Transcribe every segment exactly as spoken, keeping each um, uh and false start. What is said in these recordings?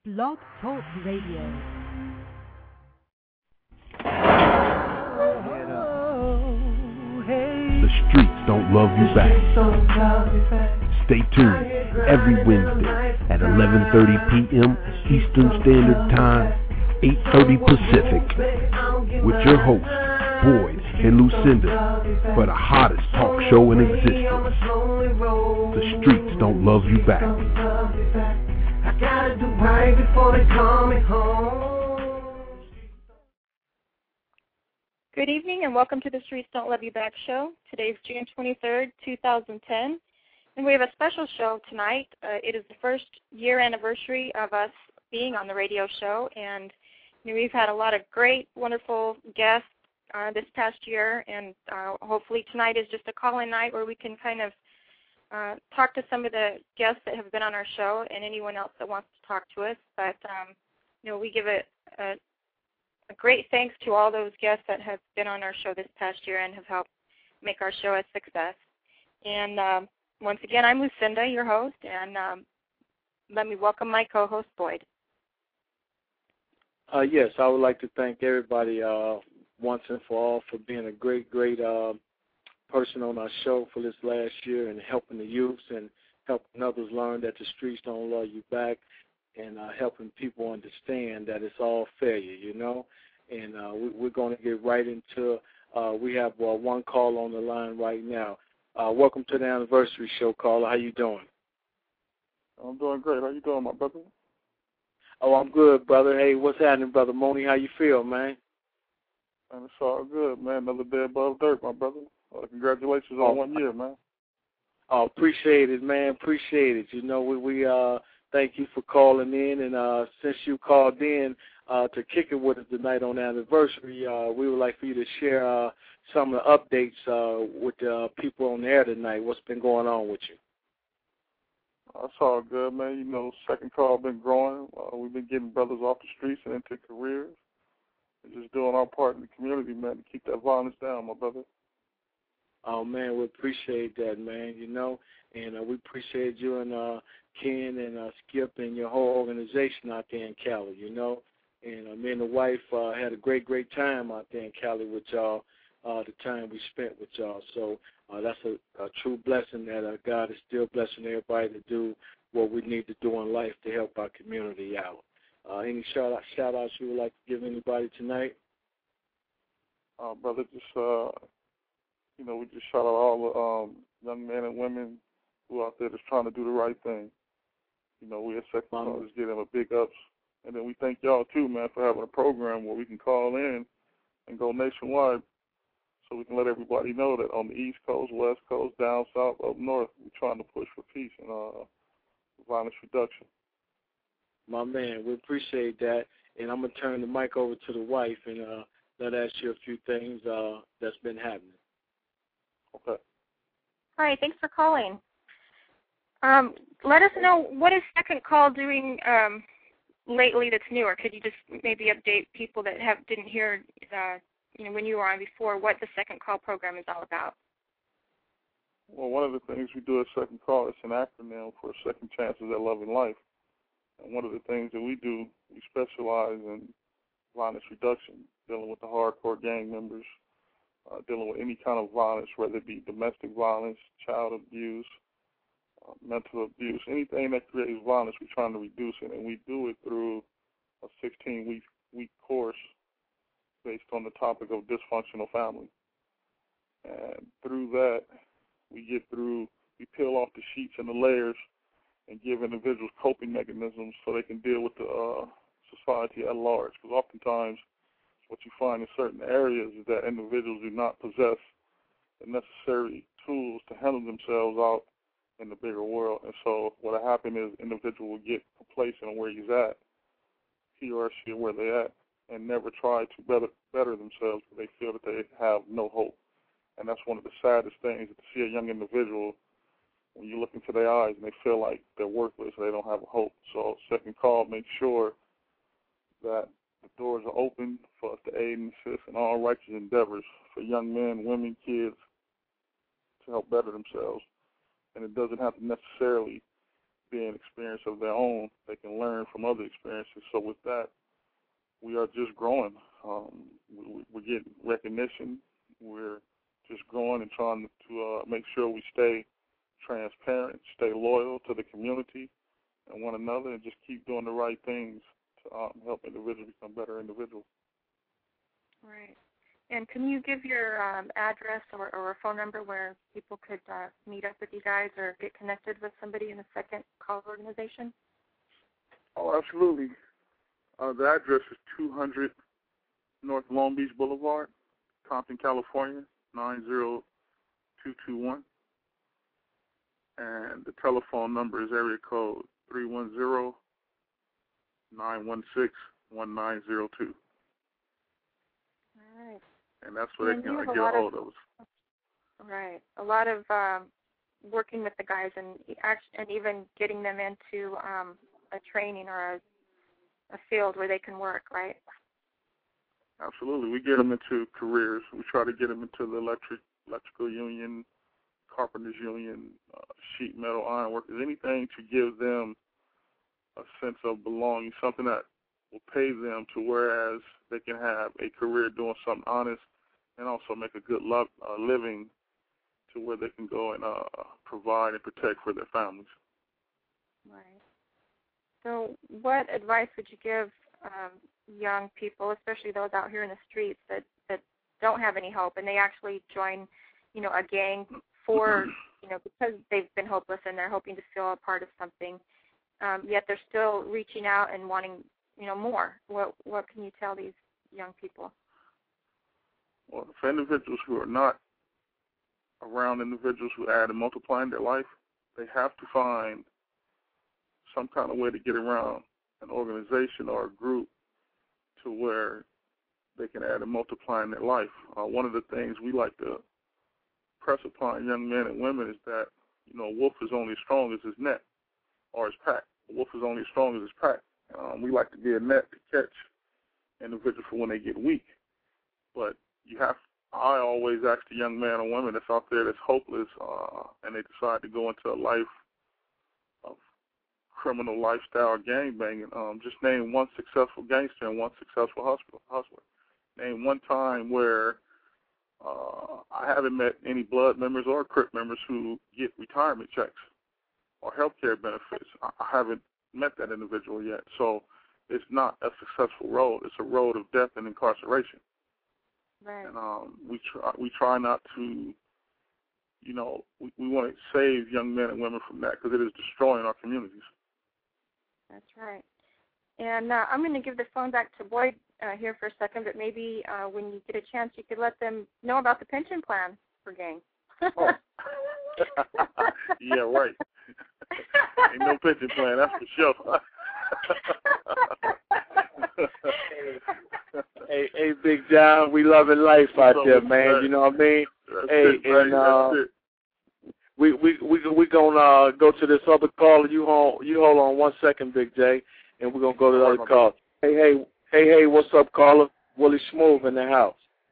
Blog Talk Radio. The streets don't love you back. Stay tuned every Wednesday at eleven thirty p.m. Eastern Standard Time, eight thirty Pacific, with your hosts, Boyd and Lucinda, for the hottest talk show in existence. The streets don't love you back. I gotta do right before they call me home. Good evening and welcome to the Streets Don't Love You Back show. Today is June twenty-third, two thousand ten, and we have a special show tonight. Uh, it is the first year anniversary of us being on the radio show, and you know, we've had a lot of great, wonderful guests uh, this past year, and uh, hopefully tonight is just a call-in night where we can kind of uh, talk to some of the guests that have been on our show and anyone else that wants to talk to us. But um, you know, we give it a A great thanks to all those guests that have been on our show this past year and have helped make our show a success. And um, once again, I'm Lucinda, your host, and um, let me welcome my co-host, Boyd. Uh, yes, I would like to thank everybody uh, once and for all for being a great, great uh, person on our show for this last year and helping the youths and helping others learn that the streets don't love you back, and uh, helping people understand that it's all failure, you know. And uh, we, we're going to get right into, uh, we have uh, one call on the line right now. Uh, welcome to the anniversary show, caller. How you doing? I'm doing great. How you doing, my brother? Oh, I'm good, brother. Hey, what's happening, Brother Mooney? How you feel, man? Man, it's all good, man. Another day above dirt, my brother. Uh, congratulations oh, on one year, man. Oh, appreciate it, man. Appreciate it. You know, we, we uh, thank you for calling in, and uh, since you called in uh, to kick it with us tonight on the anniversary, uh, we would like for you to share uh, some of the updates uh, with the uh, people on the air tonight. What's been going on with you? That's all good, man. You know, Second Call been growing. Uh, we've been getting brothers off the streets and into careers. We're just doing our part in the community, man, to keep that violence down, my brother. Oh, man, we appreciate that, man, you know, and uh, we appreciate you and uh, Ken and uh, Skip and your whole organization out there in Cali, you know. And uh, me and the wife uh, had a great, great time out there in Cali with y'all, uh, the time we spent with y'all. So uh, that's a, a true blessing that uh, God is still blessing everybody to do what we need to do in life to help our community out. Uh, any shout-out, shout-outs you would like to give anybody tonight? Uh, brother, just, uh, you know, we just shout out all the um, young men and women who are out there just trying to do the right thing. You know, we at Second Call just give them a big ups. And then we thank y'all, too, man, for having a program where we can call in and go nationwide so we can let everybody know that on the East Coast, West Coast, down South, up North, we're trying to push for peace and uh, violence reduction. My man, we appreciate that. And I'm going to turn the mic over to the wife and uh, let her ask you a few things uh, that's been happening. Okay. All right, thanks for calling. Um, let us know, what is Second Call doing um, lately that's new, or could you just maybe update people that have didn't hear, uh, you know, when you were on before, what the Second Call program is all about? Well, one of the things we do at Second Call is an acronym for Second Chances at Loving Life. And one of the things that we do, we specialize in violence reduction, dealing with the hardcore gang members, uh, dealing with any kind of violence, whether it be domestic violence, child abuse, uh, mental abuse, anything that creates violence, we're trying to reduce it. And we do it through a sixteen-week week course based on the topic of dysfunctional family. And through that, we get through, we peel off the sheets and the layers and give individuals coping mechanisms so they can deal with the uh, society at large. Because oftentimes what you find in certain areas is that individuals do not possess the necessary tools to handle themselves out in the bigger world. And so what will happen is individual will get complacent on where he's at, he or she where they're at, and never try to better, better themselves because they feel that they have no hope. And that's one of the saddest things, to see a young individual when you look into their eyes and they feel like they're worthless and they don't have a hope. So Second Call makes sure that the doors are open for us to aid and assist in all righteous endeavors for young men, women, kids to help better themselves. And it doesn't have to necessarily be an experience of their own. They can learn from other experiences. So with that, we are just growing. Um, we, we're getting recognition. We're just growing and trying to uh, make sure we stay transparent, stay loyal to the community and one another, and just keep doing the right things to um, help individuals become better individuals. Right. And can you give your um, address or, or a phone number where people could uh, meet up with you guys or get connected with somebody in the Second Call organization? Oh, absolutely. Uh, the address is two hundred North Long Beach Boulevard, Compton, California, nine zero two two one. And the telephone number is area code three one zero, nine one six, one nine zero two. All right. And that's where and they can a get a hold of, of us. Right. A lot of um, working with the guys and and even getting them into um, a training or a, a field where they can work, right? Absolutely. We get them into careers. We try to get them into the electric electrical union, carpenters union, uh, sheet metal, iron workers, anything to give them a sense of belonging, something that will pay them to whereas they can have a career doing something honest and also make a good lo- uh, living to where they can go and uh, provide and protect for their families. Right. So what advice would you give um, young people, especially those out here in the streets that, that don't have any hope and they actually join, you know, a gang for, you know, because they've been hopeless and they're hoping to feel a part of something, um, yet they're still reaching out and wanting, you know, more. What what can you tell these young people? Well, for individuals who are not around individuals who add and multiply in their life, they have to find some kind of way to get around an organization or a group to where they can add and multiply in their life. Uh, one of the things we like to press upon young men and women is that, you know, a wolf is only as strong as his net or his pack. A wolf is only as strong as his pack. Um, we like to be a net to catch individuals for when they get weak. But you have, I always ask the young man or woman that's out there that's hopeless uh, and they decide to go into a life of criminal lifestyle gangbanging, um, just name one successful gangster and one successful hustler. hustler. Name one time where uh, I haven't met any blood members or Crip members who get retirement checks or health care benefits. I haven't met that individual yet. So it's not a successful road. It's a road of death and incarceration. Right. And um, we try we try not to, you know, we, we want to save young men and women from that because it is destroying our communities. That's right. And uh, I'm going to give the phone back to Boyd uh, here for a second, but maybe uh, when you get a chance, you could let them know about the pension plan for gang. Oh. Yeah, right. Ain't no pension plan, that's for sure. hey, hey, Big John, we loving life out there, man. You know what I mean? That's hey, it, and uh, we we we we gonna uh, go to this other call. You hold you hold on one second, Big J, and we're gonna go to the other call. Hey, hey, hey, hey, what's up, caller? Willie Smooth in the house.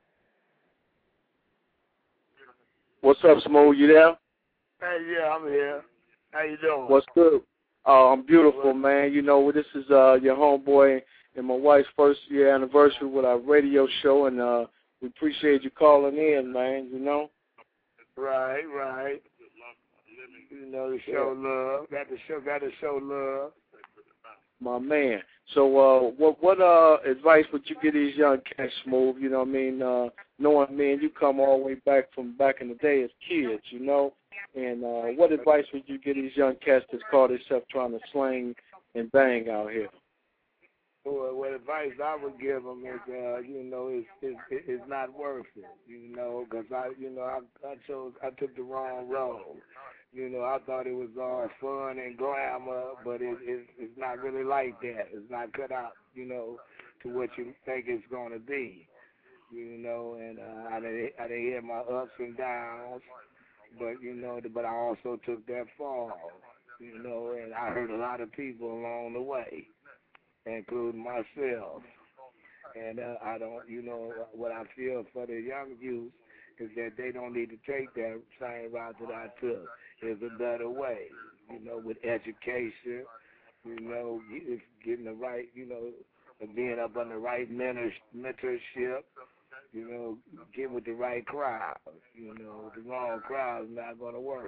What's up, Smooth? You there? Hey, yeah, I'm here. How you doing? What's good? Oh, I'm beautiful, man. You know, this is uh, your homeboy and my wife's first year anniversary with our radio show, and uh, we appreciate you calling in, man. You know. Right, right. You know, to show yeah. love. Got to show, got to show love. My man. So, uh, what what uh advice would you give these young cats, Smooth? You know what I mean? Uh, knowing me and you come all the way back from back in the day as kids, you know. And uh, what advice would you give these young cats that's call themselves trying to slang and bang out here? Well, what advice I would give them is, uh, you know, it's, it's it's not worth it, you know, because I, you know, I I chose I took the wrong road. You know, I thought it was all fun and glamour, but it, it it's not really like that. It's not cut out, you know, to what you think it's going to be, you know. And uh, I didn't I didn't hear my ups and downs. But, you know, but I also took that fall, you know, and I hurt a lot of people along the way, including myself. And uh, I don't, you know, what I feel for the young youth is that they don't need to take that same route that I took. There's a better way, you know, with education, you know, getting the right, you know, being up on the right mentor, mentorship, you know, get with the right crowd. You know, the wrong crowd is not going to work.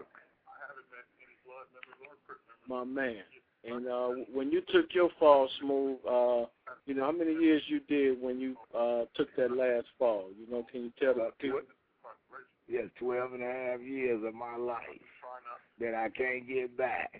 My man. And uh, when you took your fall, Smooth, uh, you know, how many years you did when you uh, took that last fall? You know, can you tell the people? Yes, twelve and a half years of my life that I can't get back.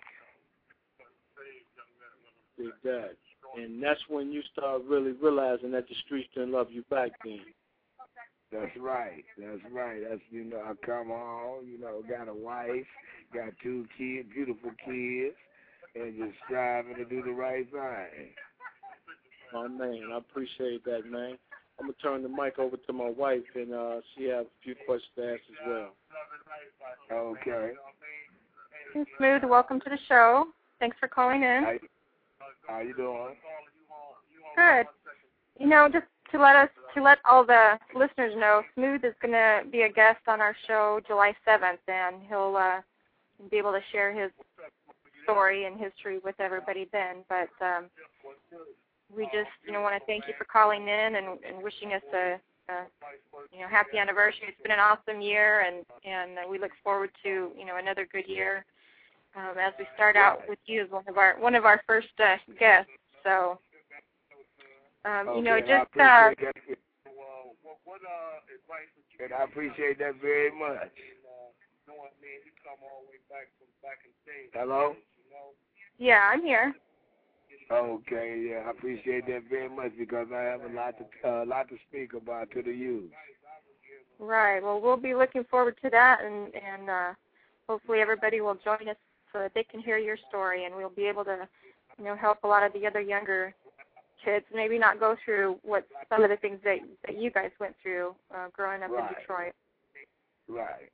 Did that. And that's when you start really realizing that the streets didn't love you back then. That's right. That's right. That's, you know, I come home, you know, got a wife, got two kids, beautiful kids, and just striving to do the right thing. My man, I appreciate that, man. I'm going to turn the mic over to my wife, and uh, she has a few questions to ask as well. Okay. Smooth, welcome to the show. Thanks for calling in. How, how you doing? Good. You know, just to let us, to let all the listeners know, Smooth is going to be a guest on our show July seventh, and he'll uh, be able to share his story and history with everybody then. But um, we just, you know, want to thank you for calling in and, and wishing us a, a, you know, happy anniversary. It's been an awesome year, and and we look forward to, you know, another good year um, as we start out with you as one of our one of our first uh, guests. So, um, okay, you know, just. I Uh, and I appreciate that very much. Hello? Yeah, I'm here. Okay, yeah, I appreciate that very much because I have a lot to a uh, lot to speak about to the youth. Right. Well, we'll be looking forward to that, and and uh, hopefully everybody will join us so that they can hear your story, and we'll be able to, you know, help a lot of the other younger kids maybe not go through what some of the things that that you guys went through uh, growing up Right. in Detroit. Right.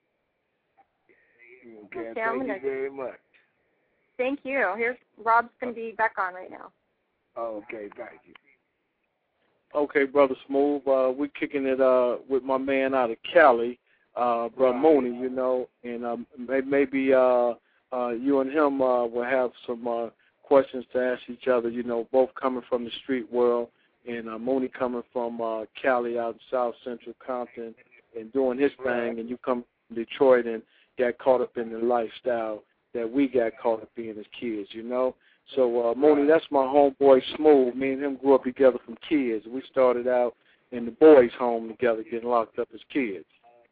Okay, Okay, thank I'm you gonna, very much. Thank you. Here's Rob's going to be back on right now. Okay, thank you. Okay, Brother Smooth, uh, we're kicking it uh, with my man out of Cali, uh, Brother Right. Mooney, you know, and um, maybe uh, uh, you and him uh, will have some uh, questions to ask each other, you know, both coming from the street world, and uh, Mooney coming from uh, Cali out in South Central Compton and doing his Right. thing, and you come from Detroit and got caught up in the lifestyle that we got caught up in as kids, you know. So, uh, Mooney, that's my homeboy Smooth. Me and him grew up together from kids. We started out in the boys' home together, getting locked up as kids.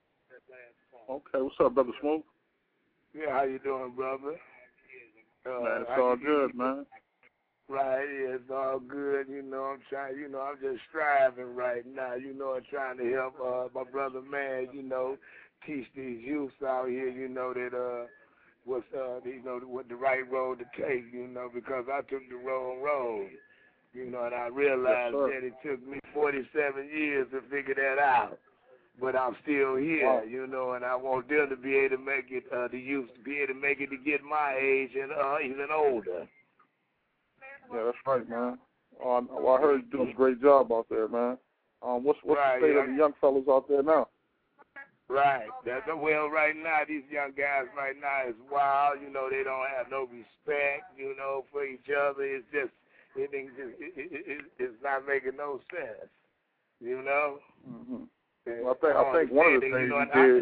Okay, what's up, Brother Smooth? Yeah, how you doing, brother? Uh, Man, it's how all you- good, man. Right, yeah, it's all good. You know, I'm trying. You know, I'm just striving right now. You know, and trying to help uh, my brother, man. You know, teach these youths out here. You know that uh, what's uh, you know, what the right road to take. You know, because I took the wrong road. You know, and I realized Yes, that it took me forty-seven years to figure that out. But I'm still here, Wow. you know, and I want them to be able to make it, uh, the youth to be able to make it to get my age and uh, even older. Yeah, that's right, man. Um, well, I heard you're doing a great job out there, man. Um, what's what's Right, the state yeah. of the young fellas out there now? Right. That's well. Right now, these young guys right now is wild. You know, they don't have no respect. You know, for each other. It's just it, it, it, it, it it's not making no sense. You know. Mm-hmm. Well, I think I think one of the things you did.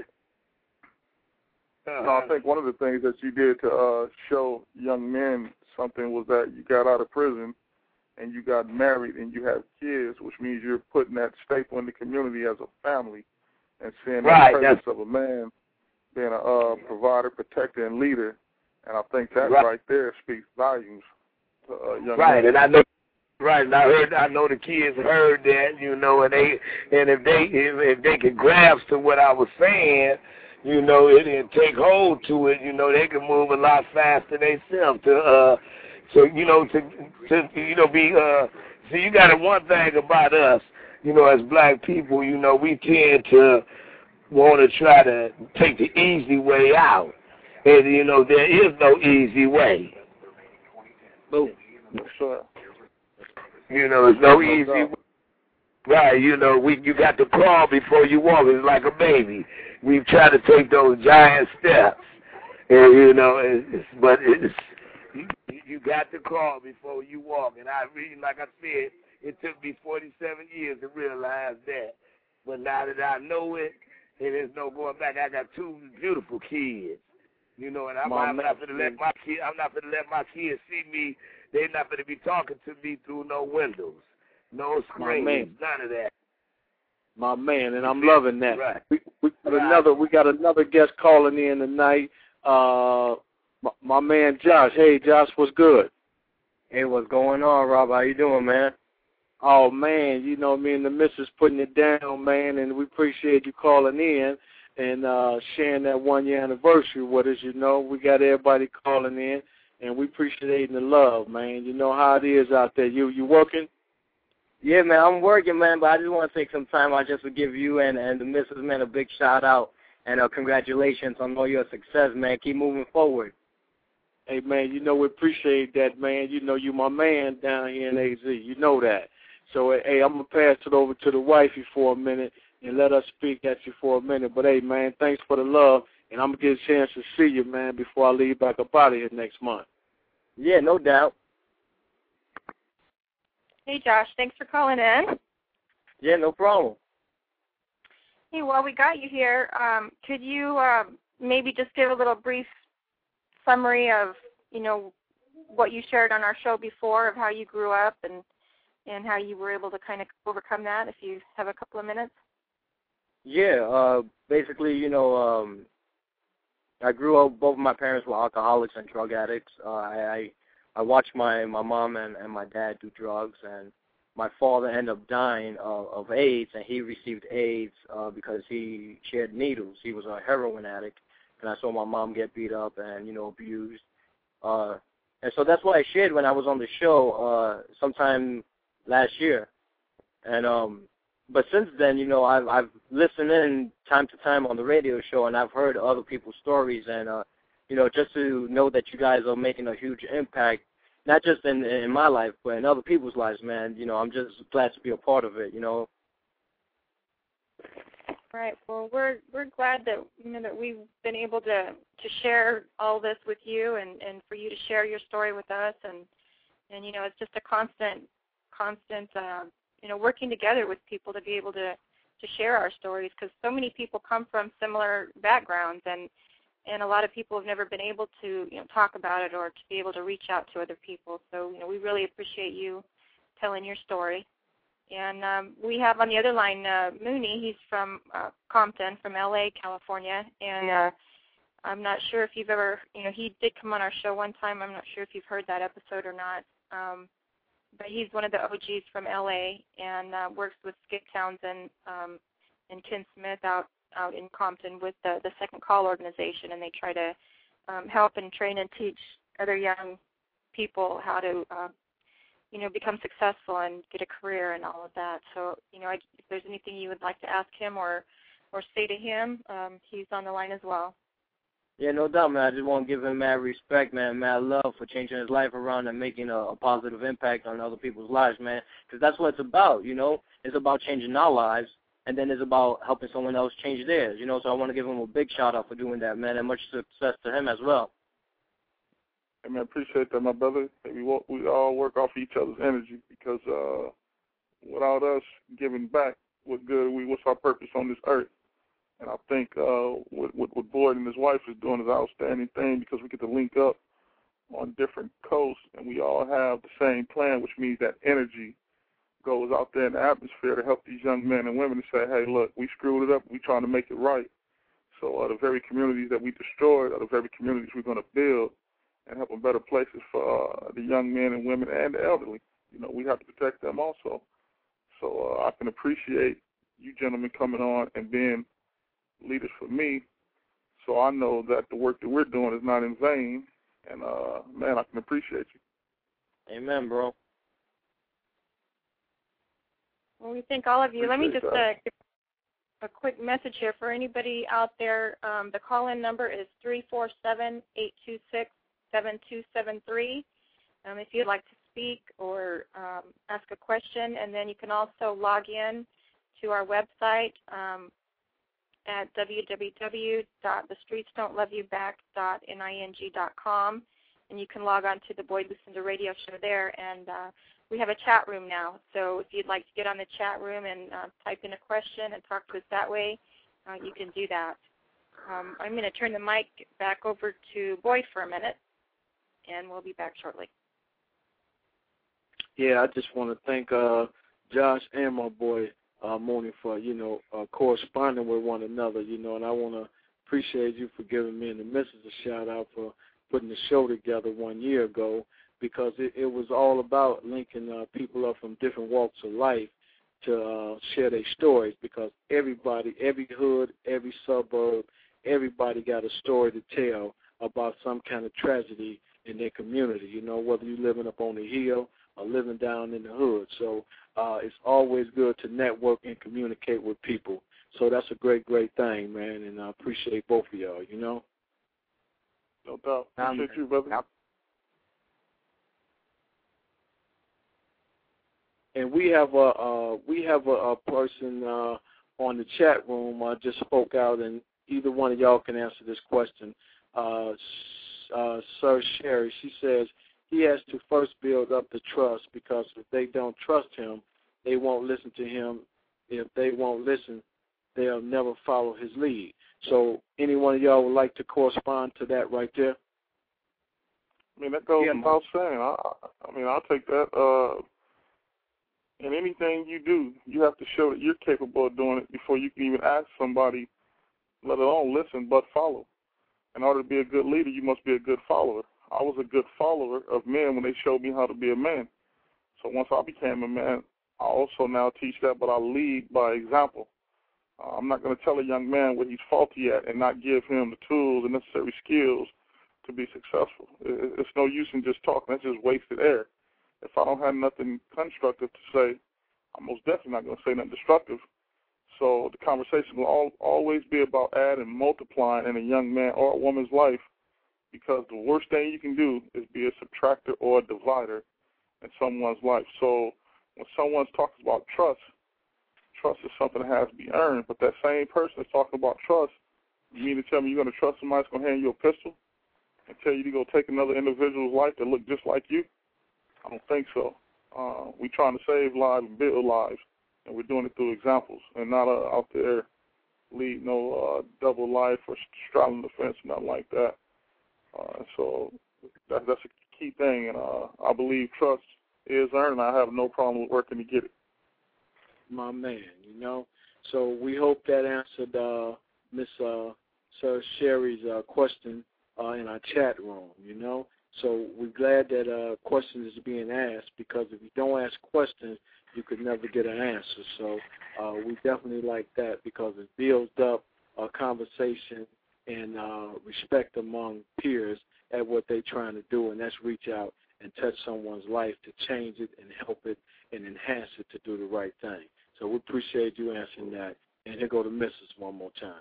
Uh, No, I think one of the things that you did to uh, show young men something was that you got out of prison and you got married and you have kids, which means you're putting that staple in the community as a family and seeing right, the presence of a man being a uh, provider, protector, and leader. And I think that right, right there speaks volumes to uh, young right, men. and I know. Right, and I heard, I know the kids heard that, you know, and they, and if they, if, if they could grasp to what I was saying, you know, it and take hold to it, you know, they can move a lot faster themselves to, uh, so you know, to, to, you know, be, uh, see, you got one thing about us, you know, as black people, you know, we tend to want to try to take the easy way out, and you know, there is no easy way. Boom. Yes, sir. You know, it's no easy way. Right, you know, we you got to crawl before you walk. It's like a baby. We've tried to take those giant steps. And, you know, it's, it's, but it's you, you got to crawl before you walk. And I really, like I said, it took me forty-seven years to realize that. But now that I know it, and there's no going back, I got two beautiful kids. You know, and I'm, I'm not going to let my kid. I'm not going to let my kids see me. They're not going to be talking to me through no windows, no screens, none of that. My man, and I'm loving that. Right. We, we got right. another. We got another guest calling in tonight. Uh, my, my man Josh. Hey, Josh, what's good? Hey, what's going on, Rob? How you doing, man? Oh man, you know me and the missus putting it down, man, and we appreciate you calling in and uh, sharing that one year anniversary with us. You know, we got everybody calling in, and we appreciating the love, man. You know how it is out there. You you working? Yeah, man, I'm working, man, but I just want to take some time out just to give you and, and the missus, man, a big shout-out and uh, congratulations on all your success, man. Keep moving forward. Hey, man, you know we appreciate that, man. You know you my man down here in A Z. You know that. So, hey, I'm going to pass it over to the wifey for a minute and let us speak at you for a minute. But, hey, man, thanks for the love, and I'm going to get a chance to see you, man, before I leave back up out of here next month. Yeah, no doubt. Hey, Josh, thanks for calling in. Yeah, no problem. Hey, while we got you here, um, could you uh, maybe just give a little brief summary of, you know, what you shared on our show before of how you grew up and and how you were able to kind of overcome that, if you have a couple of minutes? Yeah, uh, basically, you know, um, I grew up, both of my parents were alcoholics and drug addicts. Uh, I, I watched my, my mom and, and my dad do drugs, and my father ended up dying of, of AIDS, and he received AIDS uh, because he shared needles. He was a heroin addict, and I saw my mom get beat up and, you know, abused. Uh, and so that's what I shared when I was on the show uh, sometime last year. And um, but since then, you know, I've, I've listened in time to time on the radio show, and I've heard other people's stories, and, uh, you know, just to know that you guys are making a huge impact, not just in, in my life, but in other people's lives, man. You know, I'm just glad to be a part of it, you know. Right. Well, we're we're glad that, you know, that we've been able to, to share all this with you and, and for you to share your story with us. And, and you know, it's just a constant, constant, uh, you know, working together with people to be able to, to share our stories, because so many people come from similar backgrounds, and and a lot of people have never been able to, you know, talk about it or to be able to reach out to other people. So, you know, we really appreciate you telling your story. And um, we have on the other line uh, Mooney. He's from uh, Compton, from L A, California, and uh, I'm not sure if you've ever, you know, he did come on our show one time. I'm not sure if you've heard that episode or not, um, but he's one of the O Gs from L A and uh, works with Skip Townsend um, and Ken Smith out out in Compton with the, the Second Call organization, and they try to um, help and train and teach other young people how to uh, you know, become successful and get a career and all of that. So, you know, I, if there's anything you would like to ask him or, or say to him, um, he's on the line as well. Yeah, no doubt, man. I just want to give him mad respect, man, mad love for changing his life around and making a, a positive impact on other people's lives, man, because that's what it's about, you know. It's about changing our lives, and then it's about helping someone else change theirs, you know. So I want to give him a big shout-out for doing that, man, and much success to him as well. Hey, man, appreciate that, my brother. We we all work off each other's energy, because uh, without us giving back, what good we? What's our purpose on this earth? And I think uh, what, what what Boyd and his wife is doing is an outstanding thing, because we get to link up on different coasts, and we all have the same plan, which means that energy goes out there in the atmosphere to help these young men and women to say, hey, look, we screwed it up. We're trying to make it right. So uh, the very communities that we destroyed are the very communities we're going to build and help them better places for uh, the young men and women and the elderly. You know, we have to protect them also. So uh, I can appreciate you gentlemen coming on and being leaders for me. So I know that the work that we're doing is not in vain. And, uh, man, I can appreciate you. Amen, bro. Well, we thank all of you. Appreciate Let me just uh, give a quick message here for anybody out there. Um, the call-in number is three four seven, eight two six, seven two seven three. Um, if you'd like to speak or um, ask a question, and then you can also log in to our website, um, at w w w dot the streets don't love you back dot ning dot com, and you can log on to the Boyd Lucinda radio show there. And uh, we have a chat room now, so if you'd like to get on the chat room and uh, type in a question and talk to us that way, uh, you can do that. Um, I'm going to turn the mic back over to Boyd for a minute, and we'll be back shortly. Yeah, I just want to thank uh, Josh and my boy uh, Mooney for, you know, uh, corresponding with one another, you know, and I want to appreciate you for giving me and the missus a shout-out for putting the show together one year ago, because it, it was all about linking uh, people up from different walks of life to uh, share their stories, because everybody, every hood, every suburb, everybody got a story to tell about some kind of tragedy in their community, you know, whether you're living up on the hill or living down in the hood. So uh, it's always good to network and communicate with people. So that's a great, great thing, man, and I appreciate both of y'all, you know. No doubt. Appreciate um, you, brother. Yep. And we have a uh, we have a, a person uh, on the chat room uh, just spoke out, and either one of y'all can answer this question. Uh, uh, Sir Sherry, she says he has to first build up the trust, because if they don't trust him, they won't listen to him. If they won't listen, they'll never follow his lead. So any one of y'all would like to correspond to that right there? I mean, that goes yeah, without saying. I, I mean, I'll take that. Uh, in anything you do, you have to show that you're capable of doing it before you can even ask somebody, let alone listen, but follow. In order to be a good leader, you must be a good follower. I was a good follower of men when they showed me how to be a man. So once I became a man, I also now teach that, but I lead by example. Uh, I'm not going to tell a young man what he's faulty at and not give him the tools and necessary skills to be successful. It, it's no use in just talking. That's just wasted air. If I don't have nothing constructive to say, I'm most definitely not going to say nothing destructive. So the conversation will all, always be about adding, multiplying in a young man or a woman's life, because the worst thing you can do is be a subtractor or a divider in someone's life. So when someone's talking about trust, trust is something that has to be earned. But that same person that's talking about trust, you mean to tell me you're going to trust somebody that's going to hand you a pistol and tell you to go take another individual's life that look just like you? I don't think so. Uh, we're trying to save lives and build lives, and we're doing it through examples and not uh, out there lead no uh, double life or straddling the fence, nothing like that. Uh, so that, that's a key thing, and uh, I believe trust is earned, and I have no problem with working to get it. My man, you know. So we hope that answered uh, Miss uh, Sir Sherry's uh, question uh, in our chat room, you know. So we're glad that uh, questions is being asked, because if you don't ask questions, you could never get an answer. So uh, we definitely like that, because it builds up a conversation and uh, respect among peers at what they're trying to do, and that's reach out and touch someone's life to change it and help it and enhance it to do the right thing. So we appreciate you answering that. And here go the missus one more time.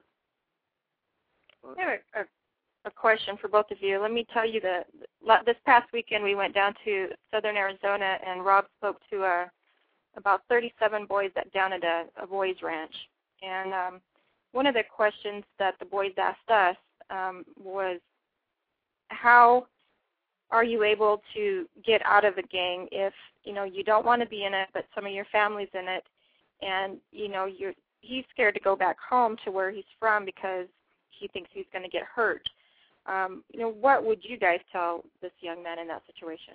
I have a, a, a question for both of you. Let me tell you that this past weekend we went down to southern Arizona, and Rob spoke to uh, about thirty-seven boys at, down at a, a boys' ranch. And um, one of the questions that the boys asked us um, was, how are you able to get out of a gang if, you know, you don't want to be in it, but some of your family's in it, and, you know, you're, he's scared to go back home to where he's from because he thinks he's going to get hurt. Um, you know, what would you guys tell this young man in that situation?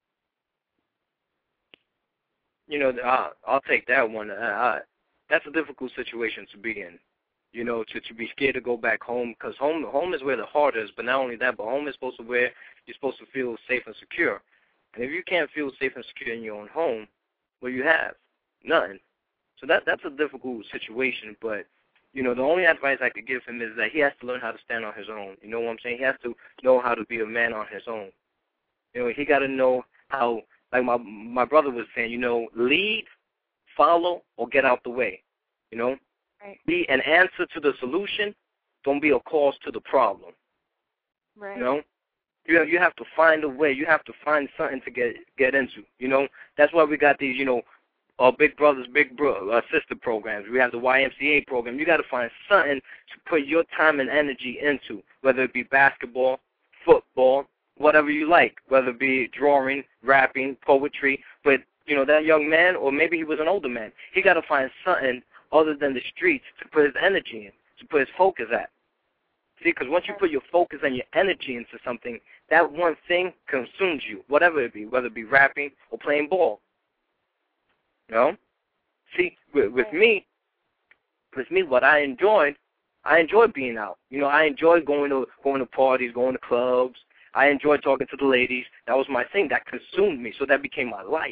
You know, uh, I'll take that one. Uh, that's a difficult situation to be in. You know, to, to be scared to go back home, because home home is where the heart is. But not only that, but home is supposed to where you're supposed to feel safe and secure. And if you can't feel safe and secure in your own home, what do you have? Nothing. So that that's a difficult situation. But, you know, the only advice I could give him is that he has to learn how to stand on his own. You know what I'm saying? He has to know how to be a man on his own. You know, he got to know how, like my my brother was saying, you know, lead, follow, or get out the way. You know? Right. Be an answer to the solution. Don't be a cause to the problem. Right. You know, you have, you have to find a way. You have to find something to get get into. You know, that's why we got these, you know, or Big Brothers, Big Bro- uh, Sister programs. We have the Y M C A program. You got to find something to put your time and energy into, whether it be basketball, football, whatever you like, whether it be drawing, rapping, poetry. But, you know, that young man, or maybe he was an older man, he got to find something other than the streets to put his energy in, to put his focus at. See, because once you put your focus and your energy into something, that one thing consumes you, whatever it be, whether it be rapping or playing ball. You know? See, with, with me, with me, what I enjoyed, I enjoyed being out. You know, I enjoyed going to going to parties, going to clubs. I enjoyed talking to the ladies. That was my thing. That consumed me, so that became my life.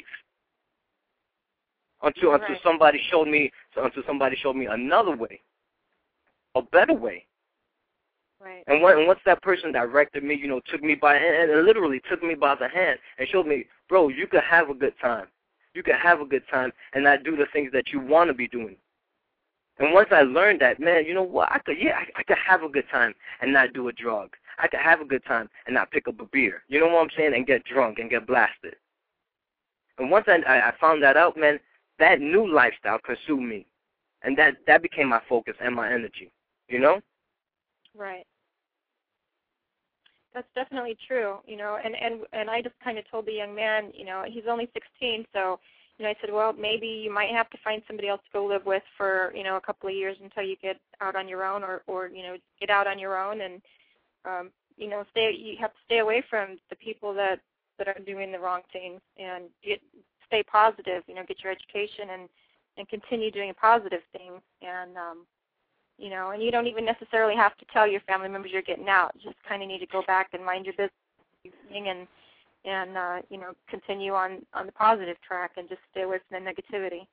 Until right. until somebody showed me until somebody showed me another way, a better way. Right. And, when, and once that person directed me, you know, took me by, and, and literally took me by the hand and showed me, bro, you could have a good time. You could have a good time and not do the things that you want to be doing. And once I learned that, man, you know what, I could, yeah, I, I could have a good time and not do a drug. I could have a good time and not pick up a beer. You know what I'm saying? And get drunk and get blasted. And once I, I found that out, man, that new lifestyle consumed me. And that, that became my focus and my energy, you know? Right. That's definitely true, you know, and, and, and I just kind of told the young man, you know, he's only sixteen, so, you know, I said, well, maybe you might have to find somebody else to go live with for, you know, a couple of years until you get out on your own or, or you know, get out on your own and, um, you know, stay. You have to stay away from the people that, that are doing the wrong things and get, stay positive, you know, get your education and, and continue doing positive things and, um, you know, and you don't even necessarily have to tell your family members you're getting out. You just kind of need to go back and mind your business and, and uh, you know, continue on, on the positive track and just stay away from the negativity.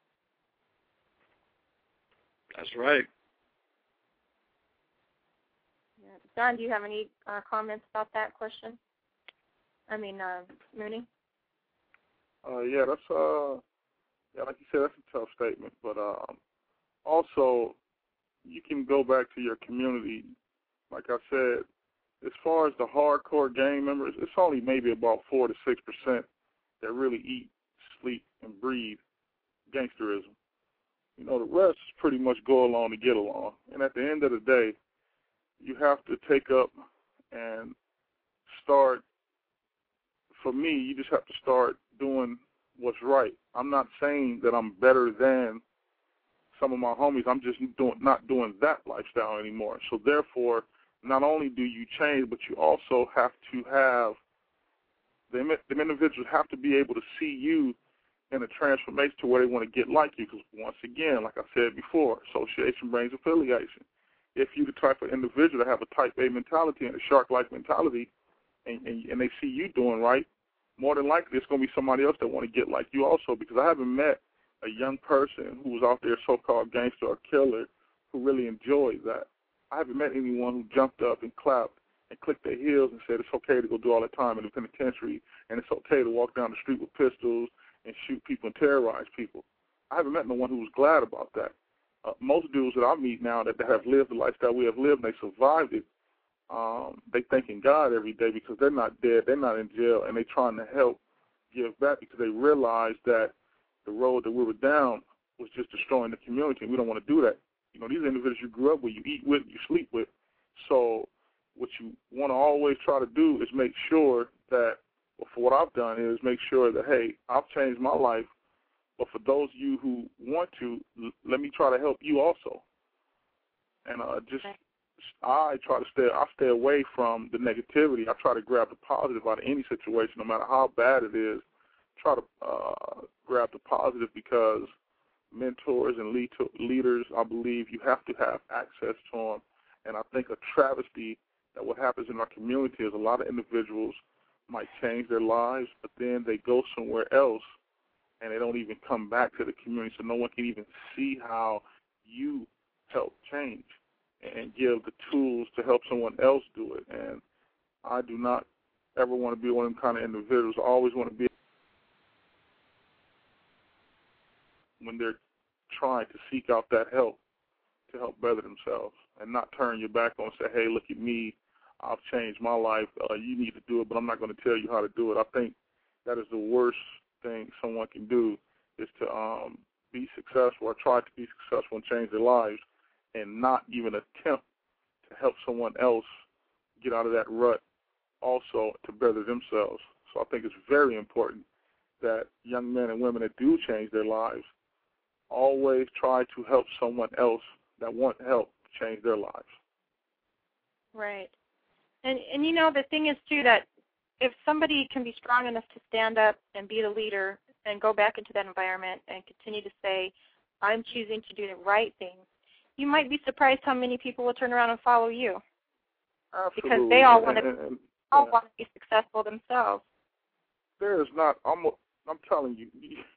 That's right. Yeah. Don, do you have any uh, comments about that question? I mean, uh, Mooney? Uh, yeah, that's, uh, yeah, like you said, that's a tough statement. But um, also, you can go back to your community. Like I said, as far as the hardcore gang members, it's only maybe about four to six percent that really eat, sleep, and breathe gangsterism. You know, the rest pretty much go along to get along. And at the end of the day, you have to take up and start. For me, you just have to start doing what's right. I'm not saying that I'm better than some of my homies. I'm just doing, not doing that lifestyle anymore. So therefore, not only do you change, but you also have to have, the, the individuals have to be able to see you in a transformation to where they want to get like you. Because once again, like I said before, association brings affiliation. If you're the type of individual that have a type A mentality and a shark-like mentality, and, and, and they see you doing right, more than likely it's going to be somebody else that want to get like you also. Because I haven't met a young person who was out there so-called gangster or killer who really enjoyed that. I haven't met anyone who jumped up and clapped and clicked their heels and said it's okay to go do all the time in the penitentiary and it's okay to walk down the street with pistols and shoot people and terrorize people. I haven't met no one who was glad about that. Uh, most dudes that I meet now that, that have lived the lifestyle we have lived and they survived it, um, they thanking God every day because they're not dead, they're not in jail, and they're trying to help give back because they realize that the road that we were down was just destroying the community, and we don't want to do that. You know, these individuals you grew up with, you eat with, you sleep with. So what you want to always try to do is make sure that, well, for what I've done is make sure that, hey, I've changed my life, but for those of you who want to, l- let me try to help you also. And uh, just I try to stay, I stay away from the negativity. I try to grab the positive out of any situation, no matter how bad it is. Try to uh, grab the positive because mentors and lead to leaders, I believe you have to have access to them. And I think a travesty that what happens in our community is a lot of individuals might change their lives, but then they go somewhere else and they don't even come back to the community, so no one can even see how you help change and give the tools to help someone else do it. And I do not ever want to be one of them kind of individuals. I always want to be when they're trying to seek out that help to help better themselves and not turn your back on and say, hey, look at me, I've changed my life, uh, you need to do it, but I'm not going to tell you how to do it. I think that is the worst thing someone can do is to um, be successful or try to be successful and change their lives and not even attempt to help someone else get out of that rut also to better themselves. So I think it's very important that young men and women that do change their lives always try to help someone else that want help change their lives. Right. And, and you know, the thing is, too, that if somebody can be strong enough to stand up and be the leader and go back into that environment and continue to say, I'm choosing to do the right thing, you might be surprised how many people will turn around and follow you. Absolutely. Because they all want to and, and, all yeah. want to be successful themselves. There is not, I'm, I'm telling you,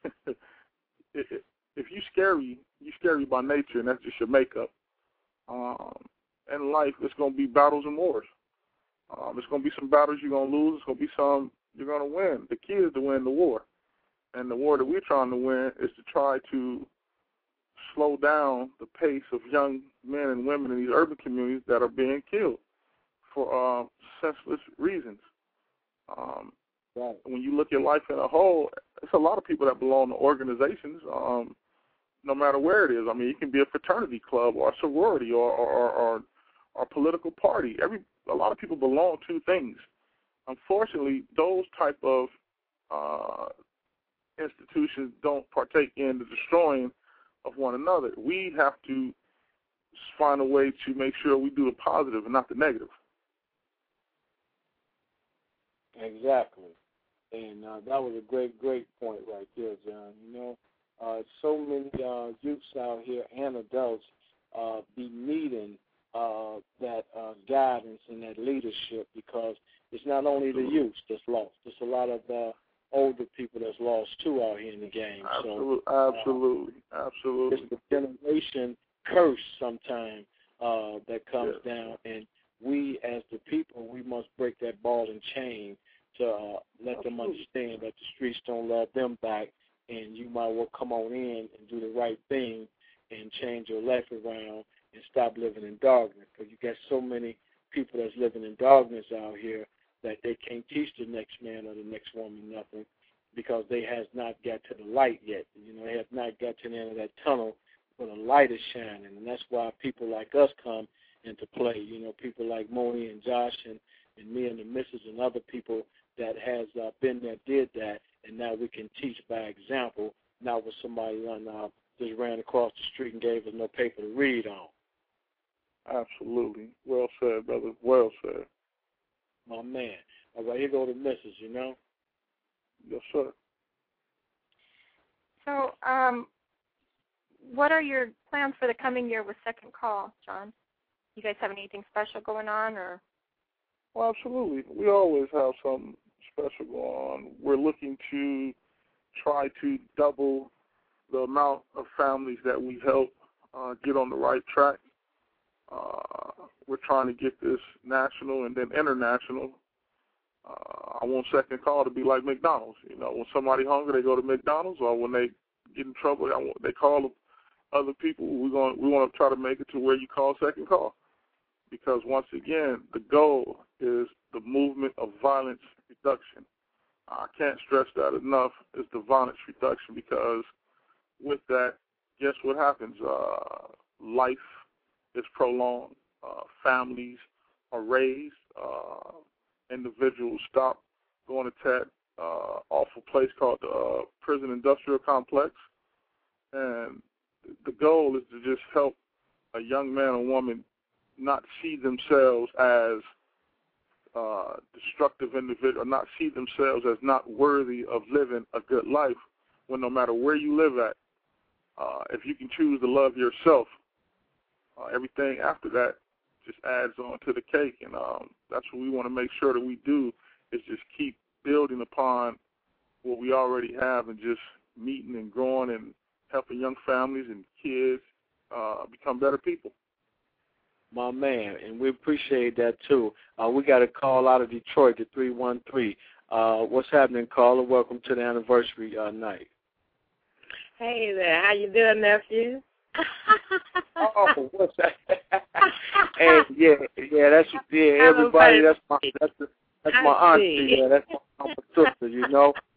if you scary, you're scary by nature, and that's just your makeup. Um, in life, it's going to be battles and wars. Um, there's going to be some battles you're going to lose. There's going to be some you're going to win. The key is to win the war. And the war that we're trying to win is to try to slow down the pace of young men and women in these urban communities that are being killed for uh, senseless reasons. Um, right. When you look at life in a whole, it's a lot of people that belong to organizations, um, no matter where it is. I mean, it can be a fraternity club or a sorority or or, or, or, or political party. Every a lot of people belong to things. Unfortunately, those type of uh, institutions don't partake in the destroying of one another. We have to find a way to make sure we do the positive and not the negative. Exactly. And uh, that was a great, great point right there, John. You know, uh, so many uh, youths out here and adults uh, be needing uh, that uh, guidance and that leadership, because it's not only the youths that's lost. There's a lot of uh, older people that's lost, too, out here in the game. Absolutely. So, absolutely. Uh, absolutely. It's the generation curse sometimes uh, that comes yeah. down, and we as the people, we must break that ball and chain to uh, let them understand that the streets don't love them back, and you might well come on in and do the right thing and change your life around and stop living in darkness, because you got so many people that's living in darkness out here that they can't teach the next man or the next woman nothing, because they has not got to the light yet. You know, they have not got to the end of that tunnel where the light is shining, and that's why people like us come into play. You know, people like Moni and Josh and, and me and the missus and other people that has uh, been there, did that, and now we can teach by example, not with somebody run, uh, just ran across the street and gave us no paper to read on. Absolutely. Well said, brother. Well said. My man. All right, here go the missus, you know? Yes, sir. So, um, what are your plans for the coming year with Second Call, John? You guys have anything special going on, or? Well, absolutely. We always have something special going on. We're looking to try to double the amount of families that we help uh, get on the right track. Uh, we're trying to get this national and then international. Uh, I want Second Call to be like McDonald's. You know, when somebody hungry, they go to McDonald's, or when they get in trouble, I want, they call other people. We're going. We want to try to make it to where you call Second Call, because once again, the goal is the movement of violence reduction. I can't stress that enough. Is the violence reduction, because with that, guess what happens? Uh, life is prolonged. Uh, families are raised. Uh, individuals stop going to that uh, awful place called the uh, prison industrial complex. And the goal is to just help a young man or woman not see themselves as uh, destructive individuals, or not see themselves as not worthy of living a good life, when no matter where you live at, uh, if you can choose to love yourself, uh, everything after that just adds on to the cake. And um, that's what we want to make sure that we do, is just keep building upon what we already have, and just meeting and growing and helping young families and kids uh, become better people. My man, and we appreciate that, too. Uh, we got a call out of Detroit to three one three. Uh, what's happening, caller? Welcome to the anniversary uh, night. Hey there. How you doing, nephew? Oh, what's that? Hey, yeah, yeah, that's yeah. Everybody, that's my that's the, that's my auntie. Yeah, that's my, my sister. You know,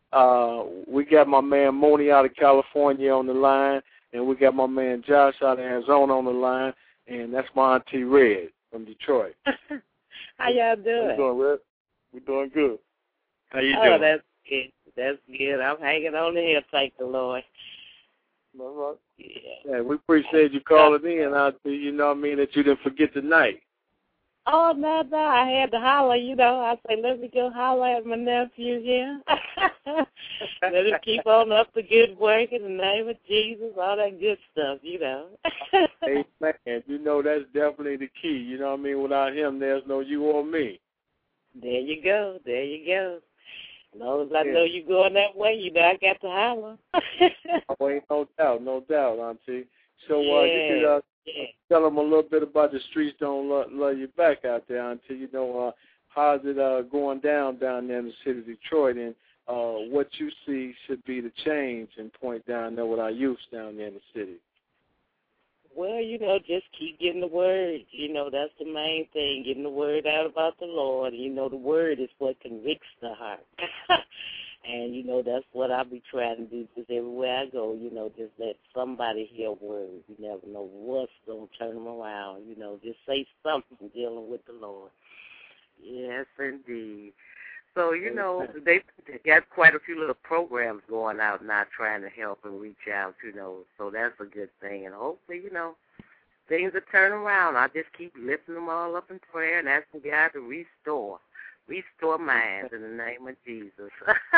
Uh, we got my man Moni out of California on the line, and we got my man Josh out of Arizona on the line, and that's my auntie Red from Detroit. How y'all doing? How you doing, Red? We're doing good. How you oh, doing? Oh, that's good. That's good. I'm hanging on in here, thank the Lord. All right. Yeah. Yeah, we appreciate you calling in, auntie. You know what I mean, that you didn't forget the night. Oh, no, no, I had to holler, you know. I say, let me go holler at my nephew here. Let him keep on up the good work in the name of Jesus, all that good stuff, you know. Amen. You know, that's definitely the key. You know what I mean? Without him, there's no you or me. There you go. There you go. As long as I Yeah. know you going that way, you know I got to holler. Oh, ain't no doubt, no doubt, auntie. So uh, yeah. you could uh, yeah. tell them a little bit about the streets don't love, love you back out there, auntie. You know, uh, how's it uh, going down down there in the city of Detroit, and uh, what you see should be the change and point down there with our youth down there in the city. Well, you know, just keep getting the word. You know, that's the main thing, getting the word out about the Lord. You know, the word is what convicts the heart. And, you know, that's what I be trying to do, because everywhere I go, you know, just let somebody hear a word. You never know what's going to turn them around. You know, just say something dealing with the Lord. Yes, indeed. So, you know, they got quite a few little programs going out now trying to help and reach out, you know, so that's a good thing. And hopefully, you know, things will turn around. I just keep lifting them all up in prayer and asking God to restore, restore minds in the name of Jesus.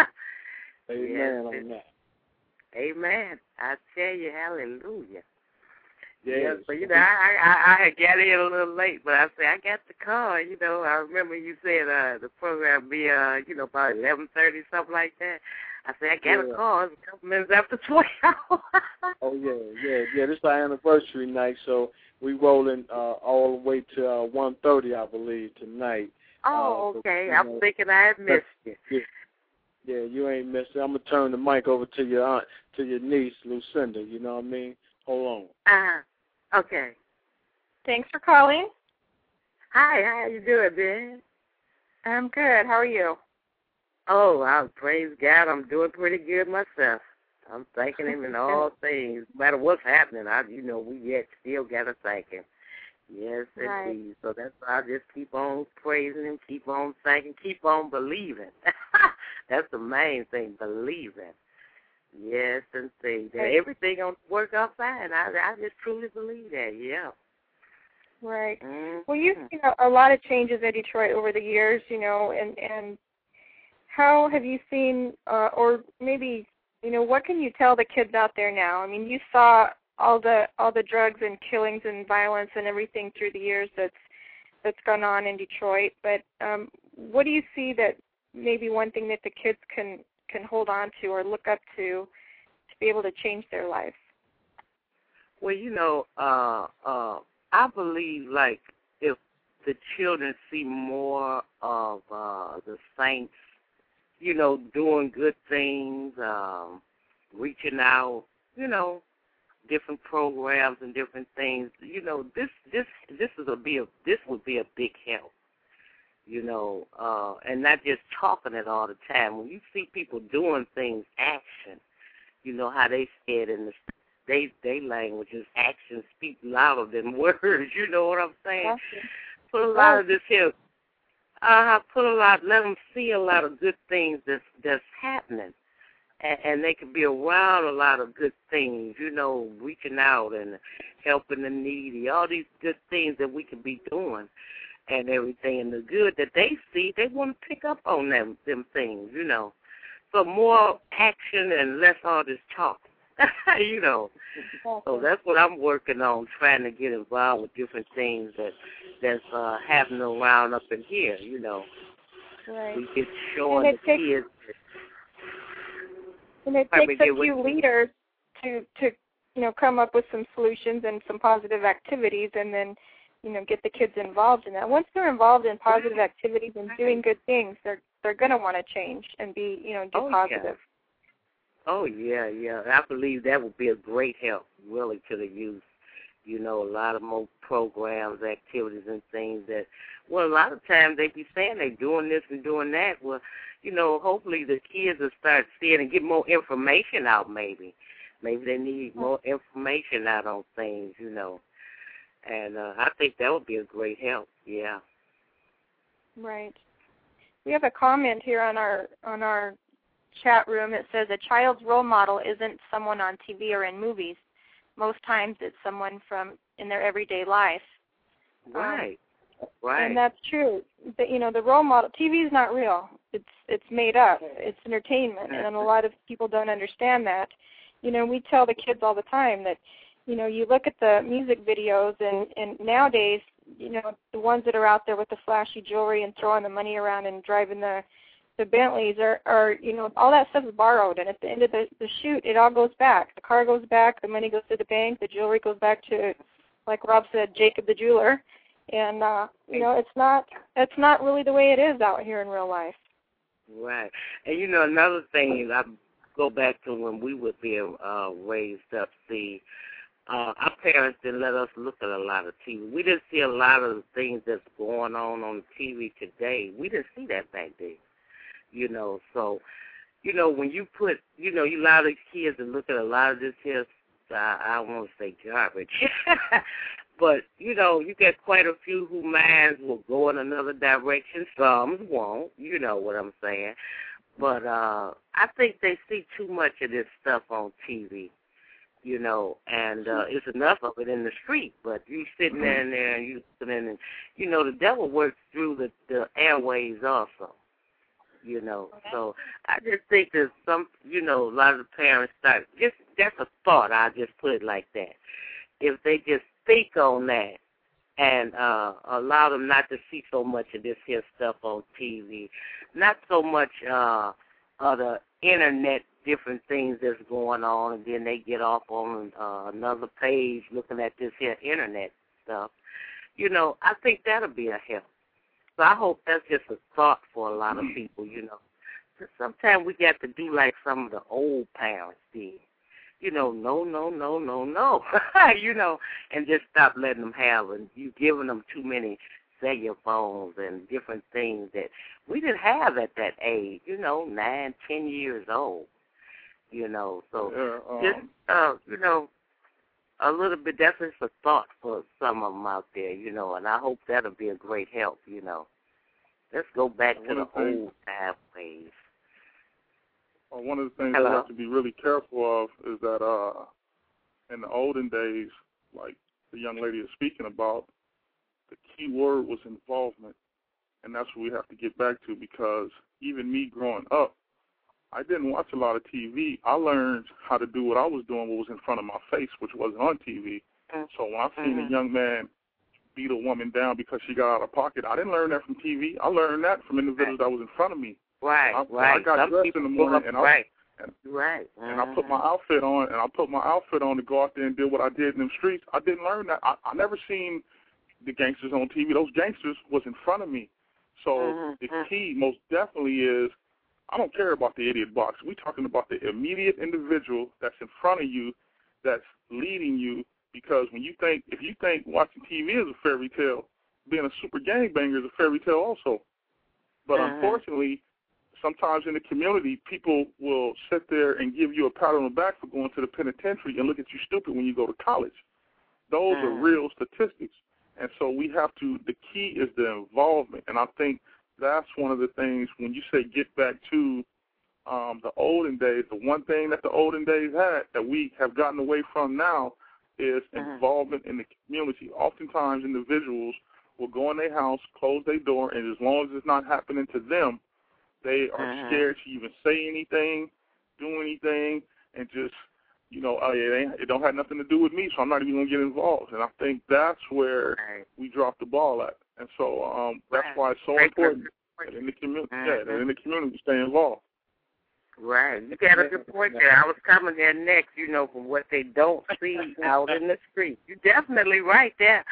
Amen yes, on that. Amen. I tell you, hallelujah. Yes. Yeah, so, you know, I, I I had got in a little late, but I said, I got the call, you know. I remember you said uh, the program be, uh, you know, about eleven thirty, something like that. I said, I got yeah. a call. It's a couple minutes after twelve. Oh, yeah, yeah, yeah. This is our anniversary night, so we rolling uh, all the way to uh, one thirty, I believe, tonight. Oh, uh, okay. So, I'm know, thinking I had missed you. Yeah, yeah, you ain't missed it. I'm going to turn the mic over to your aunt, to your niece, Lucinda, you know what I mean? Hold on. Uh-huh. Okay. Thanks for calling. Hi, how you doing, man? I'm good. How are you? Oh, I praise God. I'm doing pretty good myself. I'm thanking Him in all things. No matter what's happening, I, you know, we yet still got to thank Him. Yes, right. indeed. So that's why I just keep on praising Him, keep on thanking, keep on believing. That's the main thing, believing. Yes, indeed. That everything gonna work out fine. I, I just truly believe that. Yeah. Right. Mm-hmm. Well, you've seen a, a lot of changes in Detroit over the years, you know, and and how have you seen, uh, or maybe, you know, what can you tell the kids out there now? I mean, you saw all the all the drugs and killings and violence and everything through the years that's that's gone on in Detroit, but um, what do you see that maybe one thing that the kids can can hold on to or look up to to be able to change their life? Well, you know, uh, uh, I believe, like, if the children see more of uh, the saints, you know, doing good things, um, reaching out, you know, different programs and different things, you know, this this this is a be a this would be a big help. You know, uh, and not just talking it all the time. When you see people doing things, action, you know how they said in the they they language is actions speak louder than words. You know what I'm saying? Awesome. Put a lot of this here. Uh, put a lot. Let them see a lot of good things that's that's happening, and, and they can be around a lot of good things. You know, reaching out and helping the needy. All these good things that we can be doing. And everything, and the good that they see, they want to pick up on them them things, you know. So more action and less all this talk, you know. So that's what I'm working on, trying to get involved with different things that that's uh, happening around up in here, you know. Right. We get showing and it the takes, kids. And it I takes mean, a few leaders to to you know come up with some solutions and some positive activities, and then you know, get the kids involved in that. Once they're involved in positive activities and doing good things, they're they're going to want to change and be, you know, do oh, positive. Yeah. Oh, yeah, yeah. I believe that would be a great help, really, to the youth. You know, a lot of more programs, activities, and things that, well, a lot of times they be saying they're doing this and doing that. Well, you know, hopefully the kids will start seeing and get more information out maybe. Maybe they need more information out on things, you know. And uh, I think that would be a great help, yeah. Right. We have a comment here on our on our chat room. It says a child's role model isn't someone on T V or in movies. Most times it's someone from in their everyday life. Right. Um, right. And that's true. The, you know, the role model, T V is not real. It's it's made up. It's entertainment, and a lot of people don't understand that. You know, we tell the kids all the time that, you know, you look at the music videos, and, and nowadays, you know, the ones that are out there with the flashy jewelry and throwing the money around and driving the the Bentleys are, are, you know, all that stuff is borrowed. And at the end of the, the shoot, it all goes back. The car goes back, the money goes to the bank, the jewelry goes back to, like Rob said, Jacob the jeweler. And, uh, you know, it's not, it's not really the way it is out here in real life. Right. And, you know, another thing is I go back to when we were being uh, raised up, see, Uh, our parents didn't let us look at a lot of T V. We didn't see a lot of the things that's going on on T V today. We didn't see that back then, you know. So, you know, when you put, you know, you allow these kids to look at a lot of this here, I, I don't want to say garbage, but, you know, you get quite a few whose minds will go in another direction. Some won't, you know what I'm saying. But uh, I think they see too much of this stuff on T V. You know, and uh, it's enough of it in the street, but you sitting there and there and you sitting and, you know, the devil works through the, the airways also, you know. Okay. So I just think that some, you know, a lot of the parents start, just, that's a thought, I'll just put it like that. If they just think on that and uh, allow them not to see so much of this here stuff on T V, not so much uh, of the internet, different things that's going on, and then they get off on uh, another page looking at this here internet stuff. You know, I think that'll be a help. So I hope that's just a thought for a lot of people, you know. Sometimes we got to do like some of the old parents did. You know, no, no, no, no, no, you know, and just stop letting them have it. You giving them too many cellular phones and different things that we didn't have at that age, you know, nine, ten years old. You know, so yeah, um, just, uh, you know, a little bit, that's just a thought for some of them out there, you know, and I hope that'll be a great help, you know. Let's go back to the old time ways. Well, one of the things Hello? we have to be really careful of is that uh, in the olden days, like the young lady is speaking about, the key word was involvement, and that's what we have to get back to, because even me growing up, I didn't watch a lot of T V. I learned how to do what I was doing, what was in front of my face, which wasn't on T V. Mm-hmm. So when I seen mm-hmm. a young man beat a woman down because she got out of pocket, I didn't learn that from T V. I learned that from individuals right. that was in front of me. Right, I, right. I got Some dressed in the morning, and I, right. and, right. Mm-hmm. and I put my outfit on, and I put my outfit on to go out there and do what I did in the streets. I didn't learn that. I, I never seen the gangsters on T V. Those gangsters was in front of me. So mm-hmm. the key most definitely is, I don't care about the idiot box. We're talking about the immediate individual that's in front of you, that's leading you, because when you think, if you think watching T V is a fairy tale, being a super gangbanger is a fairy tale also. But uh-huh. unfortunately, sometimes in the community, people will sit there and give you a pat on the back for going to the penitentiary and look at you stupid when you go to college. Those uh-huh. are real statistics. And so we have to, the key is the involvement. And I think that's one of the things, when you say get back to um, the olden days, the one thing that the olden days had that we have gotten away from now is uh-huh. involvement in the community. Oftentimes individuals will go in their house, close their door, and as long as it's not happening to them, they are uh-huh. scared to even say anything, do anything, and just, you know, oh, it, ain't, it don't have nothing to do with me, so I'm not even going to get involved. And I think that's where right. we drop the ball at. And so um, that's right. why it's so important that in the community, uh-huh. yeah, that in the community, stay involved. Right. You got a good point there. I was coming there next, you know, from what they don't see out in the street. You're definitely right there.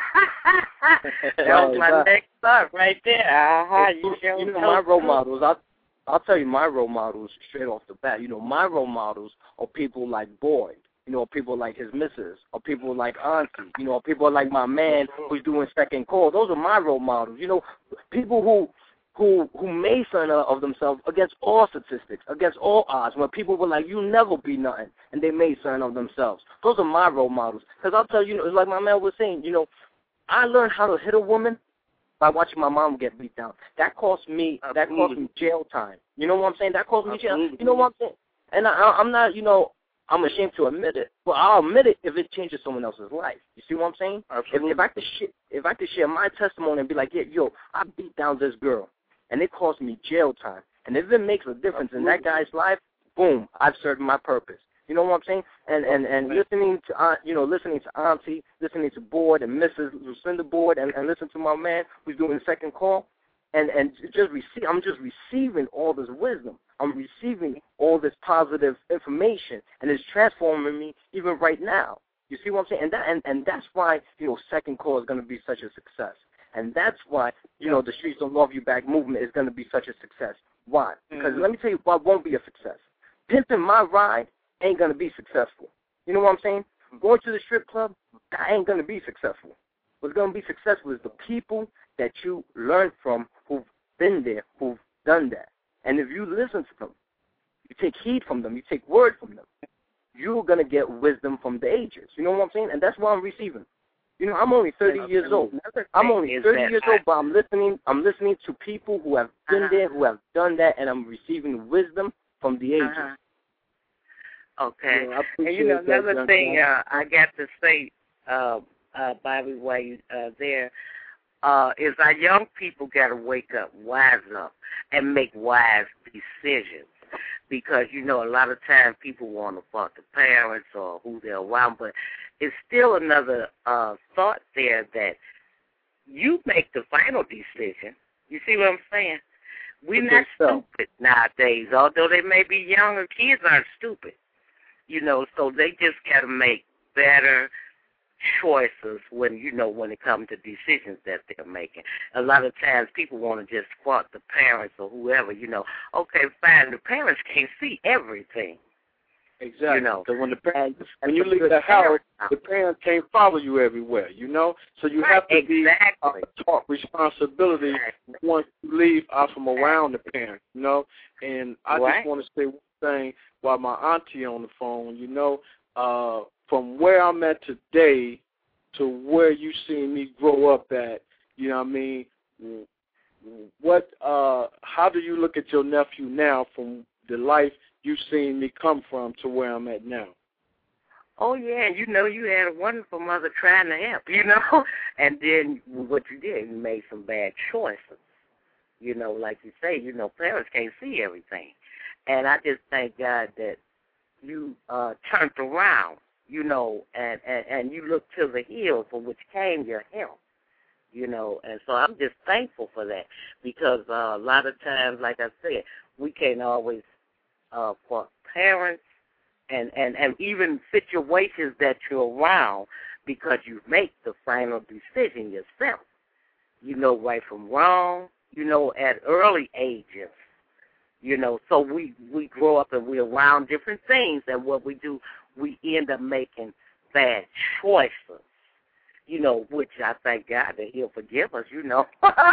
That was my next thought right there. Uh-huh. You, you, you know, my role models, I, I'll tell you my role models straight off the bat. You know, my role models are people like Boyd. you know, or people like his missus, or people like Auntie, you know, or people like my man who's doing second call. Those are my role models. You know, people who who who made something of themselves against all statistics, against all odds, when people were like, you'll never be nothing, and they made something of themselves. Those are my role models. Because I'll tell you, you know, it's like my man was saying, you know, I learned how to hit a woman by watching my mom get beat down. That cost me, that cost me jail time. You know what I'm saying? That cost me jail. You know what I'm saying? And I, I'm not, you know, I'm ashamed to admit it, but I'll admit it if it changes someone else's life. You see what I'm saying? If, if I could sh- if I could share my testimony and be like, yeah, yo, I beat down this girl, and it cost me jail time, and if it makes a difference in that guy's life, boom, I've served my purpose. You know what I'm saying? And and, and listening to uh, you know listening to Auntie, listening to Board and Missus Lucinda Board, and, and listen to my man who's doing the second call, and and just receive. I'm just receiving all this wisdom. I'm receiving all this positive information, and it's transforming me even right now. You see what I'm saying? And that and, and that's why you know second call is going to be such a success, and that's why you know the Streets Don't Love You Back movement is going to be such a success. Why? Because mm-hmm. let me tell you why it won't be a success. Pimping my ride ain't going to be successful. You know what I'm saying? Going to the strip club, that ain't going to be successful. What's going to be successful is the people that you learn from who've been there, who've done that. And if you listen to them, you take heed from them, you take word from them, you're going to get wisdom from the ages. You know what I'm saying? And that's what I'm receiving. You know, I'm only thirty years old. I'm only thirty years old, but I'm listening I'm listening to people who have been uh-huh. there, who have done that, and I'm receiving wisdom from the ages. Uh-huh. Okay. Yeah, and you know, another thing uh, I got to say, uh, uh, Bobby, while you uh, there, uh, is our young people got to wake up, wise up, and make wise decisions. Because, you know, a lot of times people want to fuck the parents or who they're around, but it's still another uh, thought there that you make the final decision. You see what I'm saying? We're not stupid nowadays, although they may be younger. Kids aren't stupid. You know, so they just got to make better choices when, you know, when it comes to decisions that they're making. A lot of times people want to just fuck the parents or whoever, you know. Okay, fine, the parents can't see everything. Exactly. You know, because when the parents, when you leave the house, the parents can't follow you everywhere. You know, so you right, have to exactly. be uh, taught responsibility right. once you leave out from around the parents. You know, and I right. just want to say one thing while my auntie on the phone. You know, uh, from where I'm at today to where you seen me grow up at. You know what I mean? What? Uh, how do you look at your nephew now from the life you've seen me come from to where I'm at now? Oh, yeah, and you know you had a wonderful mother trying to help, you know, and then what you did, you made some bad choices. You know, like you say, you know, parents can't see everything. And I just thank God that you uh, turned around, you know, and, and, and you looked to the hills from which came your help, you know, and so I'm just thankful for that because uh, a lot of times, like I said, we can't always Uh, for parents and, and, and even situations that you're around because you make the final decision yourself. You know right from wrong, you know, at early ages. You know, so we, we grow up and we're around different things, and what we do, we end up making bad choices. You know, which I thank God that he'll forgive us, you know.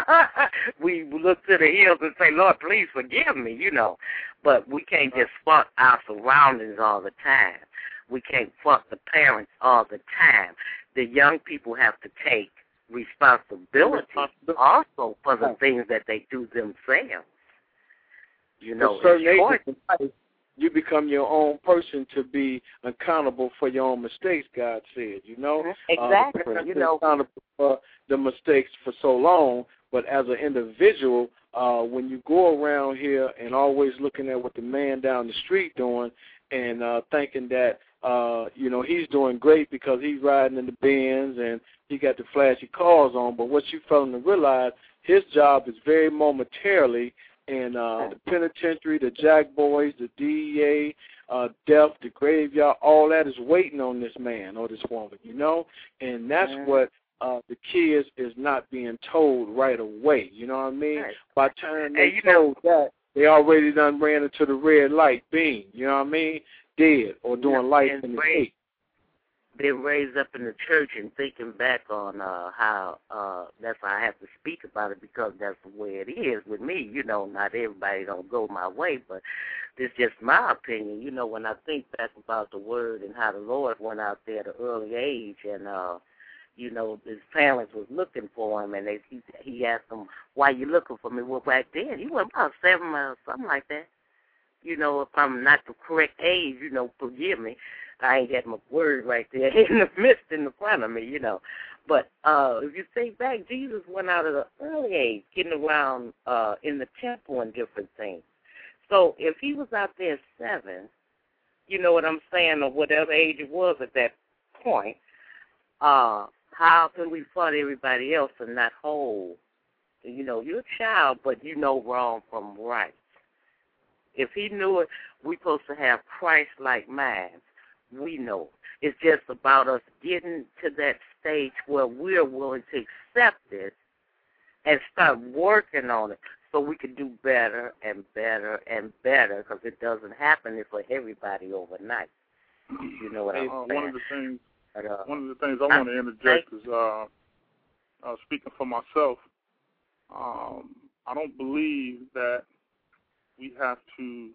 We look to the hills and say, Lord, please forgive me, you know. But we can't just fuck our surroundings all the time. We can't fuck the parents all the time. The young people have to take responsibility also for the things that they do themselves. You know, it's you become your own person to be accountable for your own mistakes, God said, you know? Exactly, uh, you know. Accountable for the mistakes for so long, but as an individual, uh, when you go around here and always looking at what the man down the street doing and uh, thinking that, uh, you know, he's doing great because he's riding in the Benz and he got the flashy cars on, but what you fail to realize, his job is very momentarily. And uh, the penitentiary, the Jack Boys, the D E A, uh, death, the graveyard, all that is waiting on this man or this woman, you know? And that's yeah. what uh, the kids is not being told right away, you know what I mean? Right. By the time they told know. that, they already done ran into the red light beam, you know what I mean? Dead or doing yeah. life in the gate. been raised up in the church and thinking back on uh, how uh, that's why I have to speak about it, because that's the way it is with me. You know, not everybody don't go my way, but this is just my opinion. You know, when I think back about the Word and how the Lord went out there at an early age, and uh, you know, his parents was looking for him, and they, he, he asked them, "Why you looking for me?" Well, back then he was about seven or something like that. You know, if I'm not the correct age, you know, forgive me. I ain't got my word right there in the midst, in the front of me, you know. But uh, if you think back, Jesus went out at an early age, getting around uh, in the temple and different things. So if he was out there at seven, you know what I'm saying, or whatever age it was at that point, uh, how can we fault everybody else and not hold? You know, you're a child, but you know wrong from right. If he knew it, we're supposed to have Christ-like minds. We know. It's just about us getting to that stage where we're willing to accept it and start working on it so we can do better and better and better, because it doesn't happen for everybody overnight. You know what I'm uh, saying? One of the things, but, uh, one of the things I want to interject is, uh, uh, speaking for myself, um, I don't believe that we have to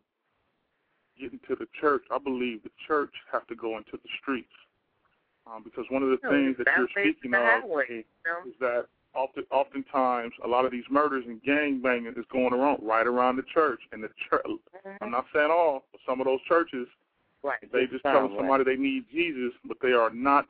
get into the church. I believe the church have to go into the streets, um, because one of the no, things that you're speaking of highway, is that often, oftentimes a lot of these murders and gang banging is going around right around the church. And the church, mm-hmm. I'm not saying all, but some of those churches, right, they just tell somebody they need Jesus, but they are not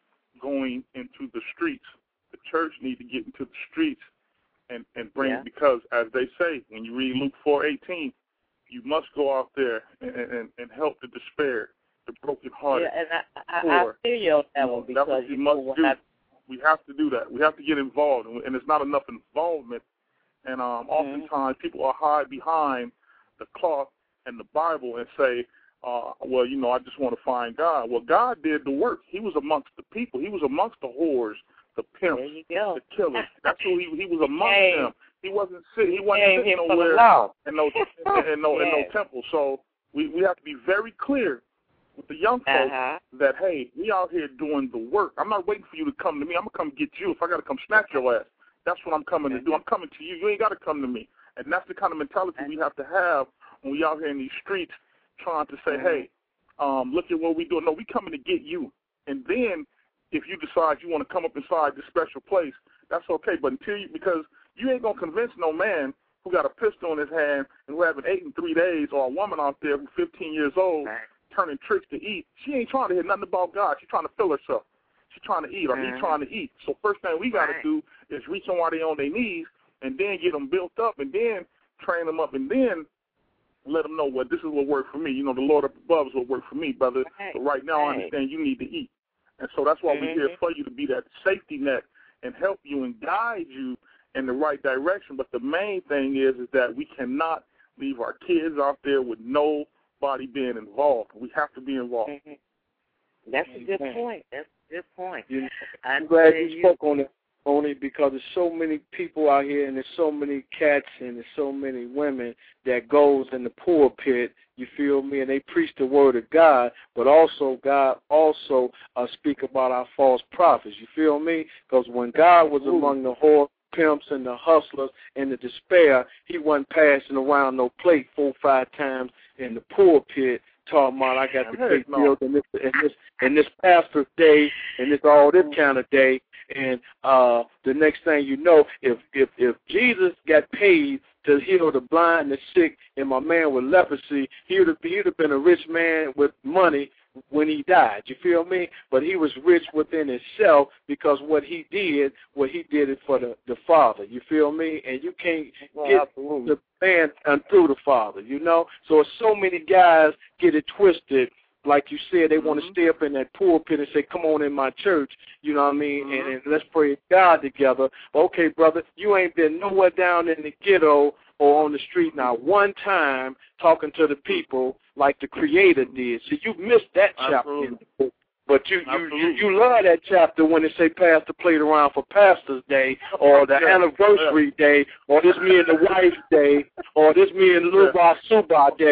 going into the streets. The church need to get into the streets and, and bring, yeah. because as they say, when you read Luke four eighteen, you must go out there and, and, and help the despair, the brokenhearted. Yeah, and I, I, I feel you on that one, because that's what you must do. I, we have to do that. We have to get involved, and it's not enough involvement. And um, mm-hmm. oftentimes people are hide behind the cloth and the Bible and say, uh, well, you know, I just want to find God. Well, God did the work. He was amongst the people. He was amongst the whores, the pimps, the killers. That's who he, he was amongst hey. them. He wasn't sitting. He wasn't sitting nowhere in no in no in no temple. So we we have to be very clear with the young folks uh-huh. that hey, we out here doing the work. I'm not waiting for you to come to me. I'm gonna come get you. If I gotta come snatch your ass, that's what I'm coming to do. I'm coming to you. You ain't gotta come to me. And that's the kind of mentality we have to have when we out here in these streets trying to say, mm-hmm. hey, um, look at what we doing. No, we coming to get you. And then if you decide you want to come up inside this special place, that's okay. But until you, because you ain't going to convince no man who got a pistol in his hand and who haven't ate in three days, or a woman out there who's fifteen years old turning tricks to eat. She ain't trying to hear nothing about God. She's trying to fill herself. She's trying to eat, or mm-hmm. he's trying to eat. So first thing we got to do is reach them while they're on their knees, and then get them built up, and then train them up, and then let them know what well, this is what worked for me. You know, the Lord up above is what worked for me, brother. Right. But right now I understand you need to eat. And so that's why mm-hmm. we're here for you, to be that safety net and help you and guide you in the right direction. But the main thing is is that we cannot leave our kids out there with nobody being involved. We have to be involved. Mm-hmm. That's a good point. That's a good point. You know, I'm, I'm glad you spoke on it, on it, because there's so many people out here, and there's so many cats, and there's so many women that goes in the pulpit, you feel me, and they preach the word of God, but also God also uh, speak about our false prophets, you feel me? Because when God was among the whore pimps and the hustlers and the despair, he wasn't passing around no plate four or five times in the pulpit talking about I got the plate filled in this in this in this pastor's day and this all this kind of day. And uh, the next thing you know, if if if Jesus got paid to heal the blind, the sick, and my man with leprosy, he would have he would have been a rich man with money when he died. You feel me? But he was rich within himself, because what he did, what he did it for the, the Father. You feel me? And you can't well, get absolutely. the man through the Father, you know? So so many guys get it twisted. Like you said, they mm-hmm. want to stay up in that pulpit and say, come on in my church, you know what I mean, mm-hmm. and, and let's pray to God together. But, okay, brother, you ain't been nowhere down in the ghetto or on the street now one time talking to the people like the Creator did. So you missed that chapter in the book. But you, you, you, you love that chapter when they say Pastor played around for Pastor's Day, or the yeah. anniversary yeah. day, or this me and the wife's day, or this me and Lil Boss Suba day.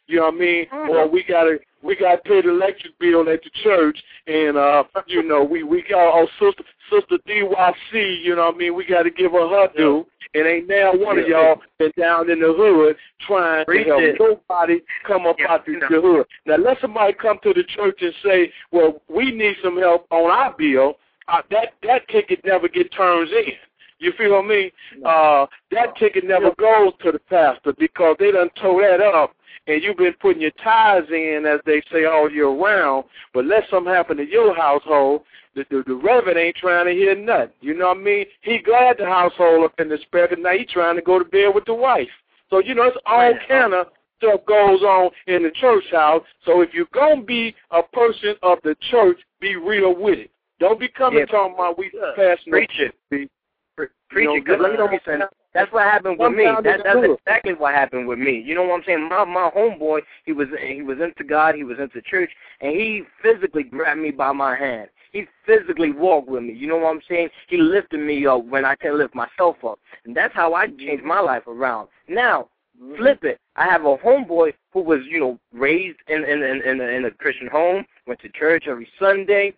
You know what I mean? Mm-hmm. Or we gotta we gotta pay the electric bill at the church, and uh, you know, we we got our sister sister D Y C. You know what I mean? We gotta give her her due. And ain't now one of y'all been down in the hood trying to help nobody come up out the, the hood. Now let somebody come to the church and say, well, we need some help on our bill. Uh, that that ticket never get turned in. You feel me? Uh, that ticket never goes to the pastor because they done tore that up, and you've been putting your tithes in, as they say, all year round. But let something happen to your household, the, the, the reverend ain't trying to hear nothing. You know what I mean? He glad the household up in the spare, but now he trying to go to bed with the wife. So, you know, it's all kind of stuff goes on in the church house. So if you're going to be a person of the church, be real with it. Don't be coming yeah. talking about we passing Preach it. Be, Preach it, because let me know what I'm saying. That's what happened with me. That, that's exactly what happened with me. You know what I'm saying? My my homeboy, he was he was into God, he was into church, and he physically grabbed me by my hand. He physically walked with me. You know what I'm saying? He lifted me up when I can't lift myself up. And that's how I changed my life around. Now, flip it. I have a homeboy who was, you know, raised in in in, in, a, in a Christian home, went to church every Sunday.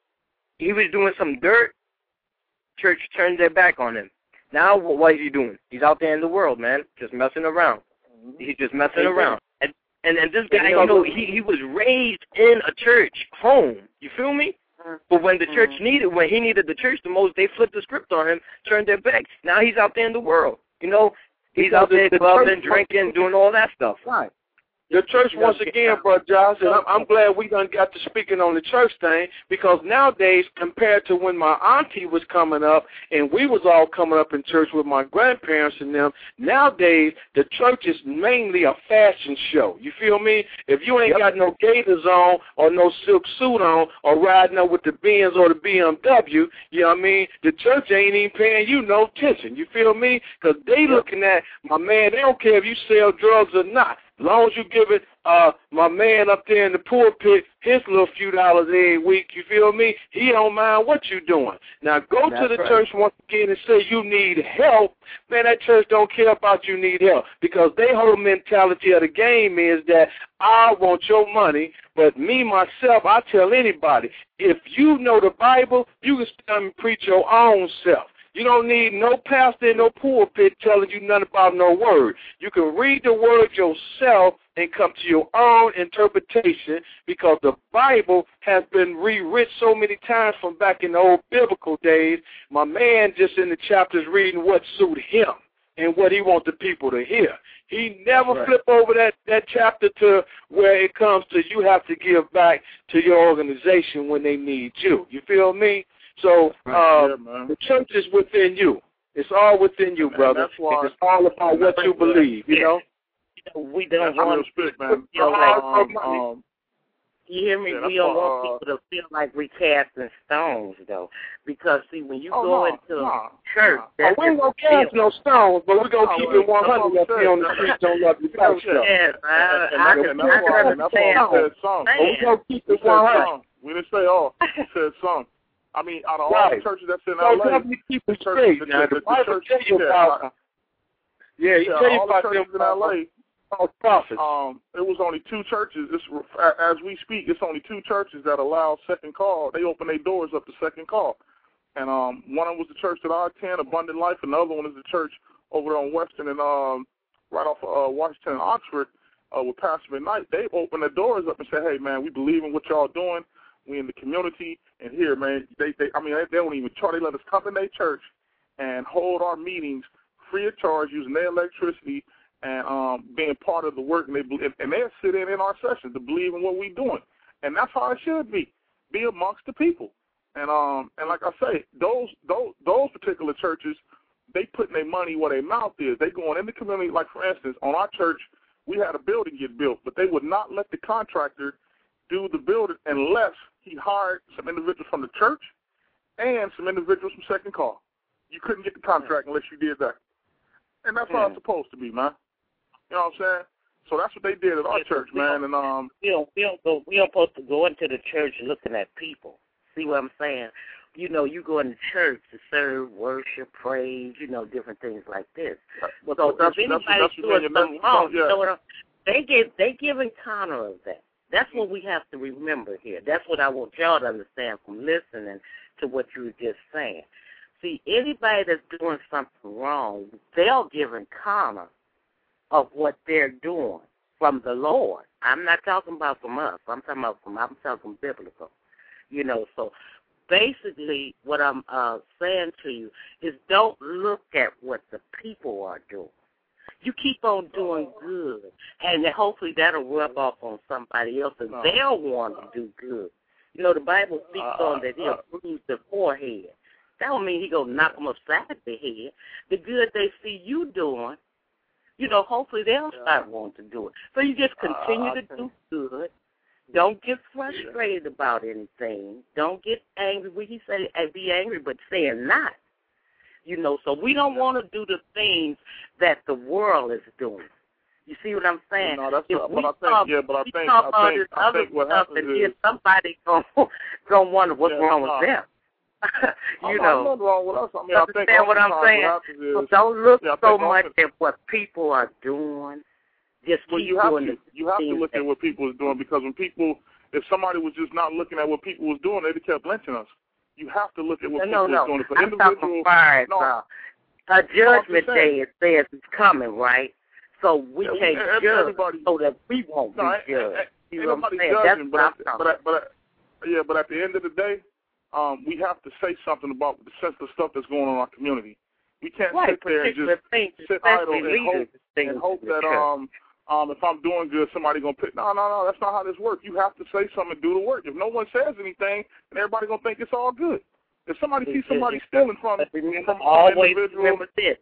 He was doing some dirt. Church turned their back on him. Now, what is he doing? He's out there in the world, man, just messing around. He's just messing around. And and, and this guy, you know, he, he was raised in a church home. You feel me? But when the church needed, when he needed the church the most, they flipped the script on him, turned their back. Now he's out there in the world. You know, he's out there clubbing, drinking, doing all that stuff. Right. The church, once again, Brother Josh, and I'm, I'm glad we done got to speaking on the church thing, because nowadays, compared to when my auntie was coming up and we was all coming up in church with my grandparents and them, nowadays, the church is mainly a fashion show. You feel me? If you ain't yep. got no gaiters on or no silk suit on or riding up with the Benz or the B M W, you know what I mean, the church ain't even paying you no attention. You feel me? Because they yep. looking at, my man, they don't care if you sell drugs or not. As long as you give it, uh, my man up there in the pulpit his little few dollars every week, you feel me? He don't mind what you doing. Now go That's to the right. church once again and say you need help. Man, that church don't care about you need help, because their whole mentality of the game is that I want your money, but me, myself, I tell anybody, if you know the Bible, you can stand and preach your own self. You don't need no pastor in no pulpit telling you nothing about no word. You can read the word yourself and come to your own interpretation, because the Bible has been rewritten so many times from back in the old biblical days. My man just in the chapters reading what suit him and what he wants the people to hear. He never right. flip over that, that chapter to where it comes to you have to give back to your organization when they need you. You feel me? So uh, yeah, the church is within you. It's all within you, brother. It's all about what you believe, you know? We don't want spit, man. So, um, um, you hear me? Yeah, we don't uh, want people to feel like we casting stones, though. Because, see, when you oh, go no, into no, church, no. that's oh, we ain't going to cast no stones, but we're going to oh, keep well, it one hundred up here on the streets. Don't love you back. Yes, I, and, I, and, can, and I that's can why, understand. that's why we said some. But we're going to keep We it said one hundred. some. We didn't say all. We said some. I mean, out of all right. the churches that's in so L A, you keep it church, straight. the, Now, the, the the Bible church, tell you yeah, about, yeah, you yeah, tell you all about the them churches in L A. prophets. Um, it was only two churches. It's, as we speak, it's only two churches that allow second call. They open their doors up to second call. And um, one of them was the church that I attend, Abundant Life. Another one is the church over on Western and um, right off of uh, Washington and Oxford uh, with Pastor McKnight. They open their doors up and say, hey, man, we believe in what y'all doing. We in the community. And here, man, they, they I mean, they, they don't even charge. They let us come in their church and hold our meetings free of charge using their electricity and um, being part of the work. And they and they sit in in our sessions to believe in what we're doing. And that's how it should be, be amongst the people. And um and like I say, those those those particular churches, they putting their money where their mouth is. They going in the community. Like for instance, on our church, we had a building get built, but they would not let the contractor do the building unless he hired some individuals from the church and some individuals from Second Call. You couldn't get the contract unless you did that. And that's how it's supposed to be, man. You know what I'm saying? So that's what they did at our yeah, church, man. And um, we don't we don't go we don't supposed to go into the church looking at people. See what I'm saying? You know, you go into church to serve, worship, praise, you know, different things like this. Well, so, so if anybody's doing something wrong, yeah. you know what I'm they give they giving counter of that. That's what we have to remember here. That's what I want y'all to understand from listening to what you were just saying. See, anybody that's doing something wrong, they're giving counter of what they're doing from the Lord. I'm not talking about from us. I'm talking about from I'm talking biblical. You know, so basically what I'm uh, saying to you is don't look at what the people are doing. You keep on doing good, and then hopefully that'll rub off on somebody else, and they'll want to do good. You know, the Bible speaks on that he'll bruise the forehead. That don't mean he's going to knock them upside the head. The good they see you doing, you know, hopefully they'll start wanting to do it. So you just continue to do good. Don't get frustrated about anything. Don't get angry. When he say, hey, be angry, but sin not. You know, so we don't want to do the things that the world is doing. You see what I'm saying? No, that's if not, we but I think, talk, yeah, but I we think, talk I about think, this I other think what stuff, happens and is then somebody gonna gonna wonder what's yeah, wrong nah. with them. you I'm know, not wrong with us. I mean, I think understand what I'm saying? what is, so don't look yeah, so often, much at what people are doing. Just well, keep you have doing to. the You have to look that, at what people is doing, because when people, if somebody was just not looking at what people was doing, they'd have kept lynching us. You have to look at what no, people no, is doing. If no. an I'm individual, talking far as no, uh, a judgment no, day. It says it's coming, right? So we yeah, can't we, judge everybody, so that we won't no, be judged. Ain't, You ain't know what nobody I'm saying? judging, That's but, at, but, at, but at, yeah, but at the end of the day, um, we have to say something about the sensitive stuff that's going on in our community. We can't right, sit there and just things, sit idle and hope, and and hope that um, um, if I'm doing good, somebody gonna pick. No, no, no, that's not how this works. You have to say something and do the work. If no one says anything, then everybody gonna think it's all good. If somebody sees somebody stealing from, remember, from always an individual, remember this: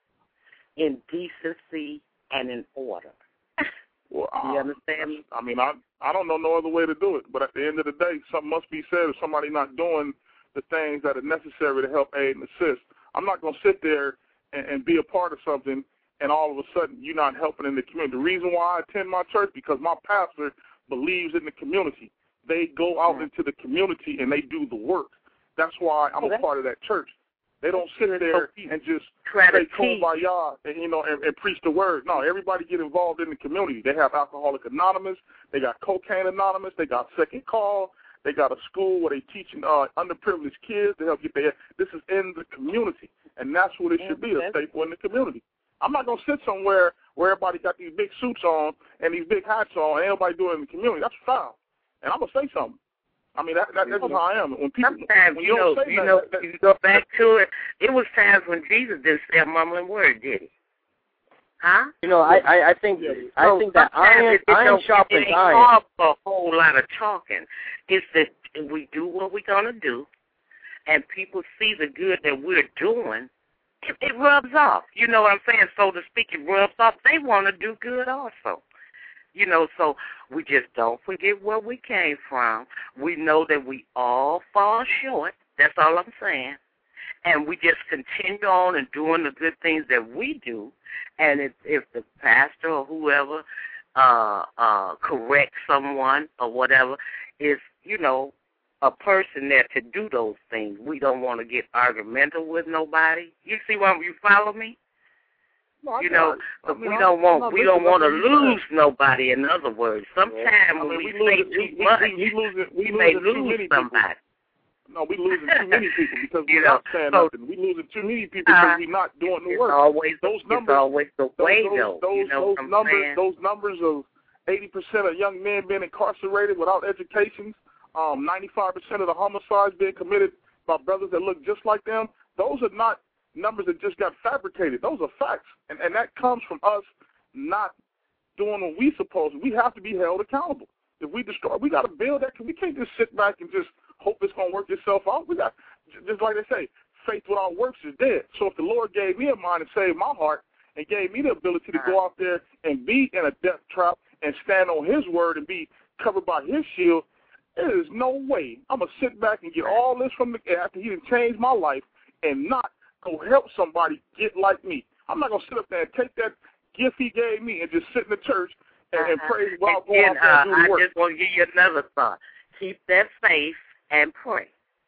in decency and in order. Well, you uh, understand me? I mean, I I don't know no other way to do it. But at the end of the day, something must be said if somebody not doing the things that are necessary to help aid and assist. I'm not going to sit there and, and be a part of something, and all of a sudden you're not helping in the community. The reason why I attend my church, because my pastor believes in the community. They go out mm-hmm. into the community and they do the work. That's why I'm oh, a part of that church. They don't sit there and just say kumbaya and, you know, and, and preach the word. No, everybody get involved in the community. They have Alcoholic Anonymous. They got Cocaine Anonymous. They got Second Call. They got a school where they teaching uh, underprivileged kids to help get their. This is in the community, and that's what it should be, a staple in the community. I'm not going to sit somewhere where everybody got these big suits on and these big hats on and everybody doing it in the community. That's foul. And I'm going to say something. I mean, that, that, that's just how I am. When people, Sometimes, when you, you know, don't say you that, know, that, you go back to it, it was times when Jesus didn't say a mumbling word, did he? Huh? You know, I, I, I think I so think that iron, it, it iron sharpens it iron. It ain't a whole lot of talking. It's that we do what we're going to do, and people see the good that we're doing, it, it rubs off. You know what I'm saying? So to speak, it rubs off. They want to do good also. You know, so we just don't forget where we came from. We know that we all fall short. That's all I'm saying. And we just continue on and doing the good things that we do. And if, if the pastor or whoever uh, uh, corrects someone or whatever, is, you know, a person there to do those things. We don't want to get argumentative with nobody. You see what you follow me? No, you know, I mean, we don't want we don't want to lose nobody. In other words, sometimes I mean, when we, we, we say losing, too we, much, we, we, losing, we, we losing may too lose many somebody. People. No, we losing too many people because you we're know, not saying so, nothing. We losing too many people because uh, we're not doing the it's work. Always, those it's numbers, always the way, those, though. Those, you know those numbers, saying? those numbers of eighty percent of young men being incarcerated without education, um, ninety-five percent of the homicides being committed by brothers that look just like them. Those are not numbers that just got fabricated. Those are facts, and and that comes from us not doing what we supposed to. We have to be held accountable. If we destroy, we got to build that. We can't just sit back and just hope it's going to work itself out. We got, just like they say, faith without works is dead. So if the Lord gave me a mind and saved my heart and gave me the ability to go out there and be in a death trap and stand on his word and be covered by his shield, there is no way I'm going to sit back and get all this from the after he done changed my life and not go help somebody get like me. I'm not going to sit up there and take that gift he gave me and just sit in the church and, uh-huh. and praise while going out there and do the uh, work. I just want to give you another thought. Keep that faith and pray.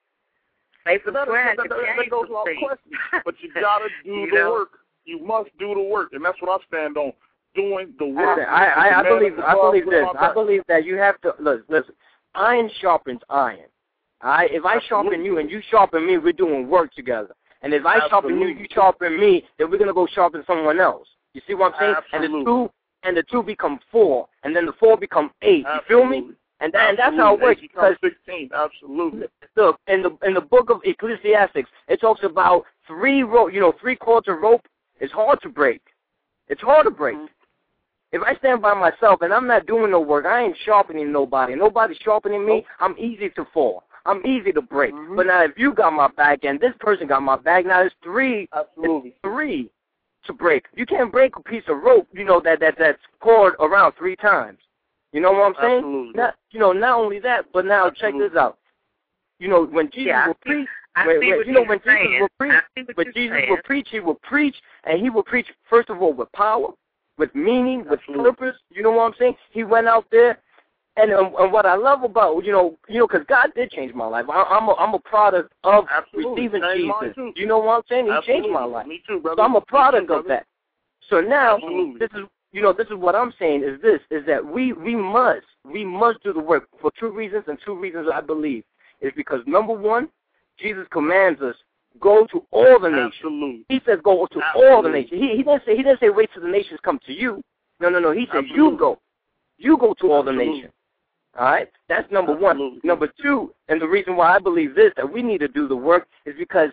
Faith and prayer. That, that, that, that goes without question. But you got to do you the know? work. You must do the work, and that's what I stand on. doing the work. I, I, I believe I believe this. I believe that you have to listen. listen iron sharpens iron. All right? If I Absolutely. sharpen you and you sharpen me, we're doing work together. And if I Absolutely. sharpen you, you sharpen me, then we're gonna go sharpen someone else. You see what I'm saying? Absolutely. And the two and the two become four, and then the four become eight. Absolutely. You feel me? And, that, and that's how it works. Because sixteen. Absolutely. Look, in the in the book of Ecclesiastes, it talks about three rope. You know, three cords of rope is hard to break. It's hard to break. Mm-hmm. If I stand by myself and I'm not doing no work, I ain't sharpening nobody. Nobody's sharpening me. I'm easy to fall. I'm easy to break. Mm-hmm. But now if you got my back and this person got my back, now it's three. Absolutely. It's three to break. You can't break a piece of rope, you know, that, that that's cord around three times. You know what I'm saying? Absolutely. Not, you know, not only that, but now Absolutely. check this out. You know, when Jesus yeah, would preach, I when, see when, what you know, you're when saying. Jesus would preach, when Jesus saying. would preach, he would preach, and he would preach, first of all, with power, with meaning, with Absolutely. purpose. You know what I'm saying? He went out there, and um, and what I love about, you know, you know, because God did change my life. I, I'm a, I'm a product of Absolutely. receiving Changed Jesus. You know what I'm saying? He Absolutely. changed my life. Me too, brother. So I'm a product too, of that. So now, Absolutely. this is, you know, this is what I'm saying is this, is that we, we must, we must do the work for two reasons, and two reasons I believe. Is because, number one, Jesus commands us, go to all the nations. Absolutely. He says go to Absolutely. all the nations. He, he didn't say he didn't say wait till the nations come to you. No, no, no. He said Absolutely. you go. You go to all Absolutely. the nations. All right? That's number Absolutely. one. Number two, and the reason why I believe this, that we need to do the work, is because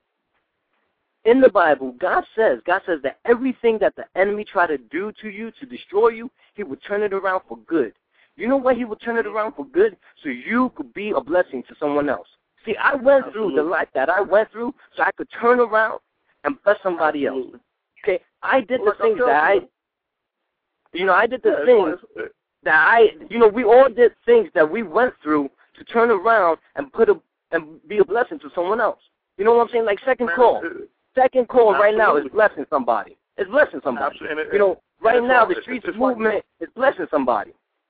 in the Bible, God says, God says that everything that the enemy try to do to you, to destroy you, he would turn it around for good. You know why he would turn it around for good? So you could be a blessing to someone else. See, I went Absolutely. through the life that I went through so I could turn around and bless somebody Absolutely. else. Okay, I did well, the things that I, you know, I did the yeah, things that I, you know, we all did things that we went through to turn around and put a, and be a blessing to someone else. You know what I'm saying? Like second Man, call. Second call Absolutely. right now is blessing somebody. It's blessing somebody. Absolutely. You know, right it's now like, the streets it's movement like, is blessing somebody.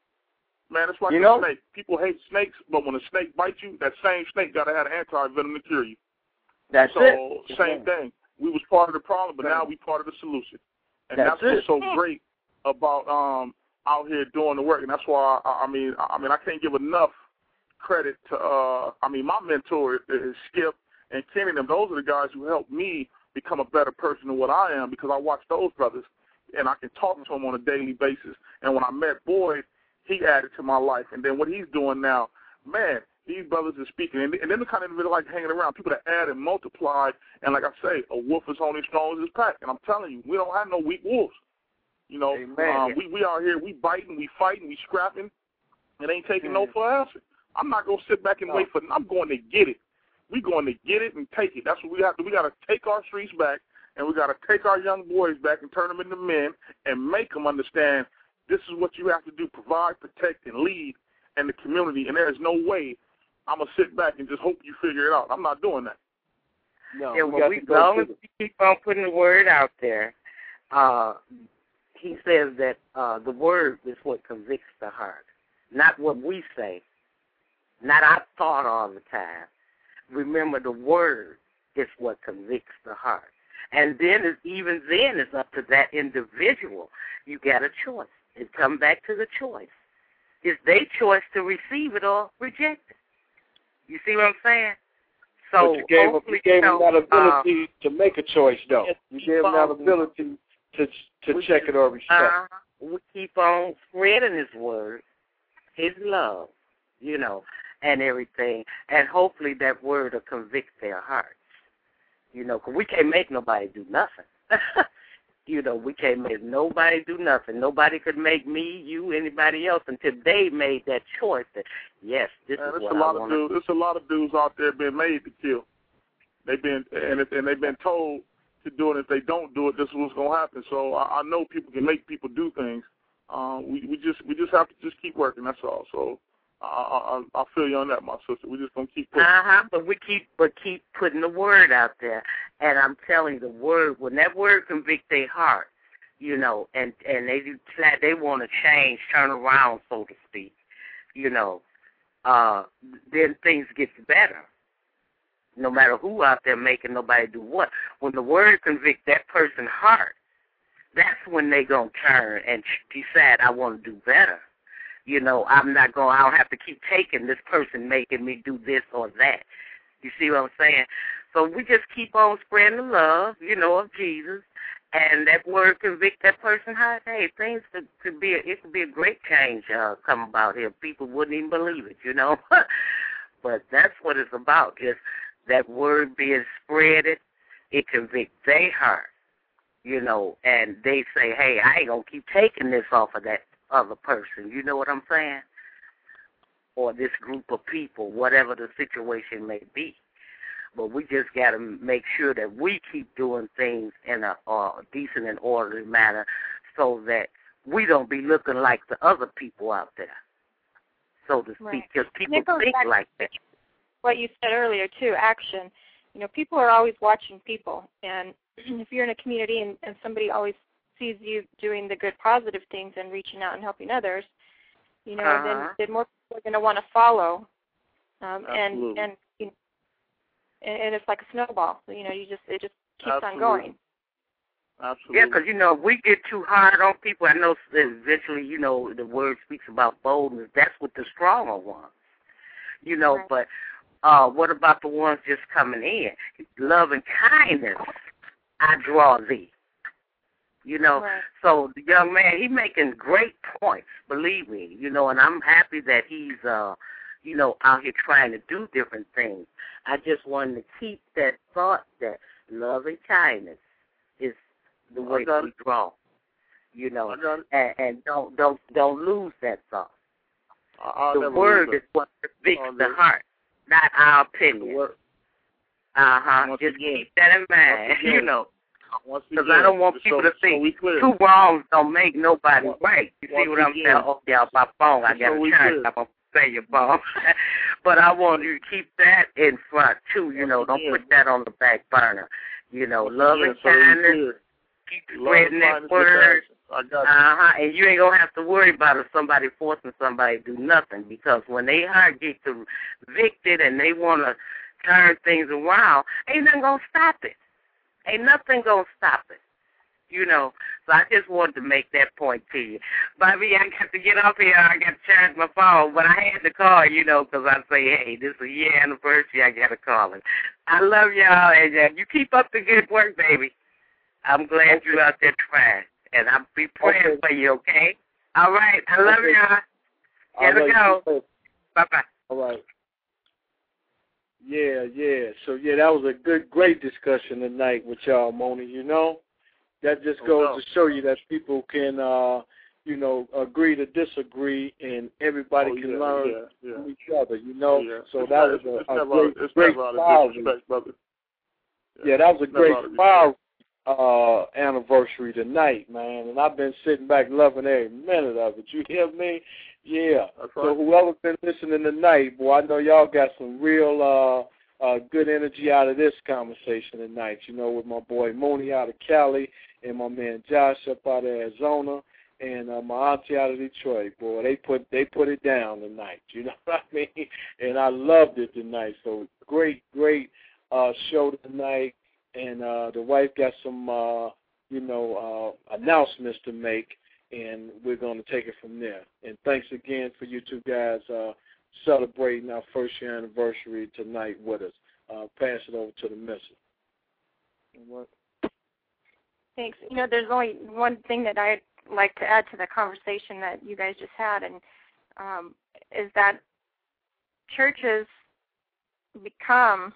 Man, it's like you a know? snake. People hate snakes, but when a snake bites you, that same snake got to have an anti-venom to cure you. That's so, it. So, same yeah. thing. We was part of the problem, but now we part of the solution. And that's, that's it. what's so great about um out here doing the work. And that's why, I, I mean, I mean, I can't give enough credit to, uh, I mean, my mentor is Skip and Kenny. Them. Those are the guys who helped me become a better person than what I am, because I watch those brothers, and I can talk to them on a daily basis. And when I met Boyd, he added to my life. And then what he's doing now, man, these brothers are speaking. And, and then the kind of individual like hanging around, people that add and multiply. And like I say, a wolf is only as strong as his pack. And I'm telling you, we don't have no weak wolves. You know, um, we, we out here, we biting, we fighting, we scrapping. It ain't taking mm. no for an answer. I'm not going to sit back and no. wait for it. I'm going to get it. We're going to get it and take it. That's what we have to. We got to take our streets back, and we got to take our young boys back and turn them into men and make them understand this is what you have to do: provide, protect, and lead in the community. And there is no way I'm gonna sit back and just hope you figure it out. I'm not doing that. No, yeah, well, we, as long as we keep on putting the word out there, uh, he says that uh, the word is what convicts the heart, not what we say, not our thought all the time. Remember, the word is what convicts the heart. And then, it's, even then, it's up to that individual. You got a choice. It comes back to the choice. It's their choice to receive it or reject it. You see what I'm saying? So but you gave them, you gave them that ability uh, to make a choice, though. You gave them that ability to to check it or respect. Uh, we keep on spreading His word, His love, you know, and everything, and hopefully that word will convict their hearts. You know, because we can't make nobody do nothing. You know, we can't make nobody do nothing. Nobody could make me, you, anybody else until they made that choice that, yes, this Man, is what a lot I want to do. There's a lot of dudes out there being made to kill. They've been and, if, and they've been told to do it. If they don't do it, this is what's going to happen. So I, I know people can make people do things. Uh, we, we just we just have to just keep working. That's all. So I, I, I feel you on that, my sister. We just gonna keep pushing. Uh huh. But we keep but keep putting the word out there, and I'm telling you, the word, when that word convicts their heart, you know, and and they they want to change, turn around, so to speak, you know, uh, then things get better. No matter who out there making nobody do what, when the word convicts that person's heart, that's when they going to turn and decide I want to do better. You know, I'm not going, I don't have to keep taking this person making me do this or that. You see what I'm saying? So we just keep on spreading the love, you know, of Jesus, and that word convict that person. How, hey, things could, could be, a, it could be a great change uh, come about here. People wouldn't even believe it, you know. But that's what it's about, just that word being spread. It, it convicts their heart, you know, and they say, hey, I ain't going to keep taking this off of that other person. You know what I'm saying? Or this group of people, whatever the situation may be. But we just got to make sure that we keep doing things in a uh, decent and orderly manner so that we don't be looking like the other people out there, so to speak, right. because people think like that. What you said earlier, too, action. You know, people are always watching people. And if you're in a community and, and somebody always sees you doing the good, positive things and reaching out and helping others, you know, uh-huh. then, then more people are going to want to follow. Um, and, and, you know, and it's like a snowball. You know, you just it just keeps Absolutely. on going. Absolutely. Yeah, because, you know, if we get too hard on people, I know eventually, you know, the word speaks about boldness. That's what the stronger ones, you know. Right. But uh, what about the ones just coming in? Love and kindness, I draw thee. You know, right. So the young man, he making great points, believe me, you know, and I'm happy that he's, uh, you know, out here trying to do different things. I just wanted to keep that thought that love and kindness is the way we draw, you know, and, and don't don't don't lose that thought. I'll the word is what convicts the heart, not our opinion. Uh huh. Just again, keep that in mind, again, you know. Because again, I don't want people so, to think so two wrongs don't make nobody once, right. You see what again, I'm saying? Oh, yeah, my phone, I got so to charge. I'm going to say your phone. But I want you to keep that in front, too. You know, don't put that on the back burner. You know, love and kindness, keep spreading that word. Uh-huh. And you ain't going to have to worry about if somebody forcing somebody to do nothing, because when they heart get convicted and they want to turn things around, ain't nothing going to stop it. Ain't nothing going to stop it, you know. So I just wanted to make that point to you. Bobby, I got to get off here. I got to charge my phone, but I had to call, you know, because I say, hey, this is a year anniversary. I got to call it. I love y'all, and uh, you keep up the good work, baby. I'm glad you're out there trying, and I'll be praying okay. for you, okay? All right. I love okay. y'all. Gotta go. Bye-bye. All right. Yeah, yeah. So, yeah, that was a good, great discussion tonight with y'all, Moni, you know. That just goes oh, no. to show you that people can, uh, you know, agree to disagree, and everybody oh, can yeah, learn yeah, yeah. from each other, you know. Yeah. So it's that not, was a, it's a never great, it's great never fire. Disrespect, brother. Yeah. yeah, that was a it's great fire uh, anniversary tonight, man. And I've been sitting back loving every minute of it. You hear me? Yeah. That's right. So whoever's been listening tonight, boy, I know y'all got some real uh, uh, good energy out of this conversation tonight, you know, with my boy Moni out of Cali and my man Josh up out of Arizona and uh, my auntie out of Detroit. Boy, they put they put it down tonight, you know what I mean? And I loved it tonight. So great, great uh, show tonight. And uh, the wife got some, uh, you know, uh, announcements to make, and we're going to take it from there. And thanks again for you two guys uh, celebrating our first year anniversary tonight with us. Uh, pass it over to the missus. What? Thanks. You know, there's only one thing that I'd like to add to the conversation that you guys just had, and um, is that churches become,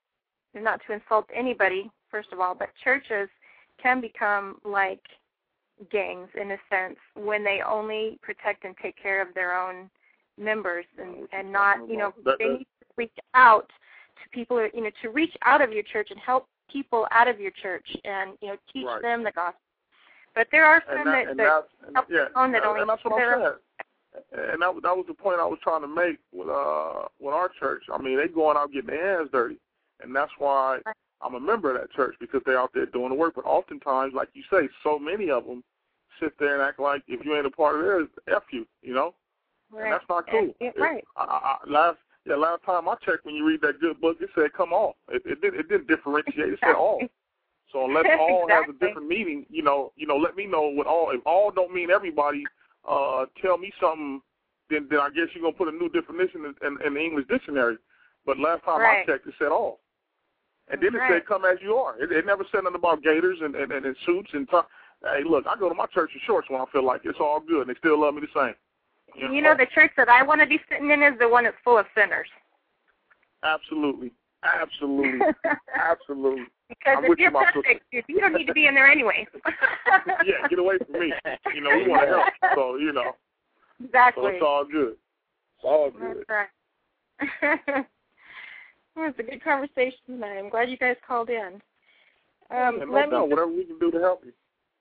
not to insult anybody, first of all, but churches can become like gangs in a sense when they only protect and take care of their own members and, and not, you know, they need to reach out to people, you know, to reach out of your church and help people out of your church and, you know, teach right. them the gospel. But there are some that, that, that and help yeah, on that and, only and that's what I'm saying. And that, that was the point I was trying to make with uh with our church. I mean, they going out getting their hands dirty, and that's why I'm a member of that church, because they're out there doing the work. But oftentimes, like you say, so many of them sit there and act like if you ain't a part of theirs, F you, you know? Right. And that's not cool. And, it, right. I, I, last yeah, last time I checked, when you read that good book, it said come all. It, it, did, it didn't differentiate. It said all. So unless all exactly. has a different meaning, you know, you know, let me know what all. If all don't mean everybody, uh, tell me something. Then, then I guess you're gonna put a new definition in, in, in the English dictionary. But last time right. I checked, it said all. And then it right. said come as you are. It, it never said nothing about gators and, and, and, and suits and. T- hey, look, I go to my church in shorts when I feel like it. It's all good, and they still love me the same. You know, you know the church that I want to be sitting in is the one that's full of sinners. Absolutely, absolutely, absolutely. Because I'm if with you're you, my perfect, you you don't need to be in there anyway. Yeah, get away from me. You know, we want to help, so you know. Exactly. So it's all good. It's all good. That's right. Well, it's a good conversation tonight. I'm glad you guys called in. Um, yeah, no let doubt. me Whatever we can do to help you.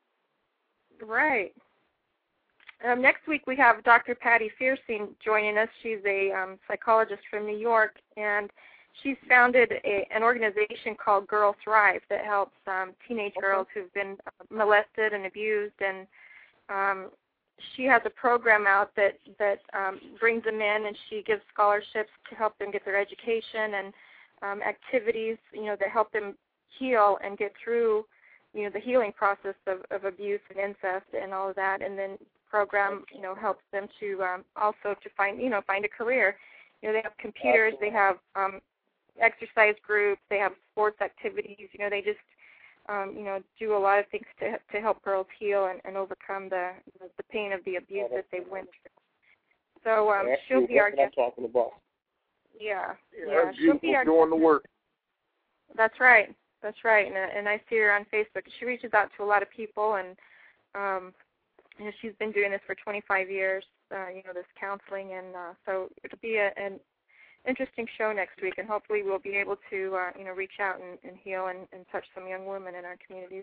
Right. Um, next week we have Doctor Patty Fiercing joining us. She's a um, psychologist from New York, and she's founded a, an organization called Girl Thrive that helps um, teenage okay. girls who've been molested and abused. And um, she has a program out that that um, brings them in, and she gives scholarships to help them get their education and um, activities, you know, that help them heal and get through, you know, the healing process of, of abuse and incest and all of that, and then program, you know, helps them to um, also to find, you know, find a career. You know, they have computers, they have um, exercise groups, they have sports activities. You know, they just, um, you know, do a lot of things to to help girls heal and, and overcome the the pain of the abuse that they went through. So um, yeah, she'll be our guest. I'm talking about. Yeah, yeah, yeah, she'll be our doing the work. That's right. That's right, and, and I see her on Facebook. She reaches out to a lot of people, and um, you know, she's been doing this for twenty-five years. Uh, you know, this counseling, and uh, so it'll be a, an interesting show next week, and hopefully we'll be able to, uh, you know, reach out and, and heal and, and touch some young women in our communities.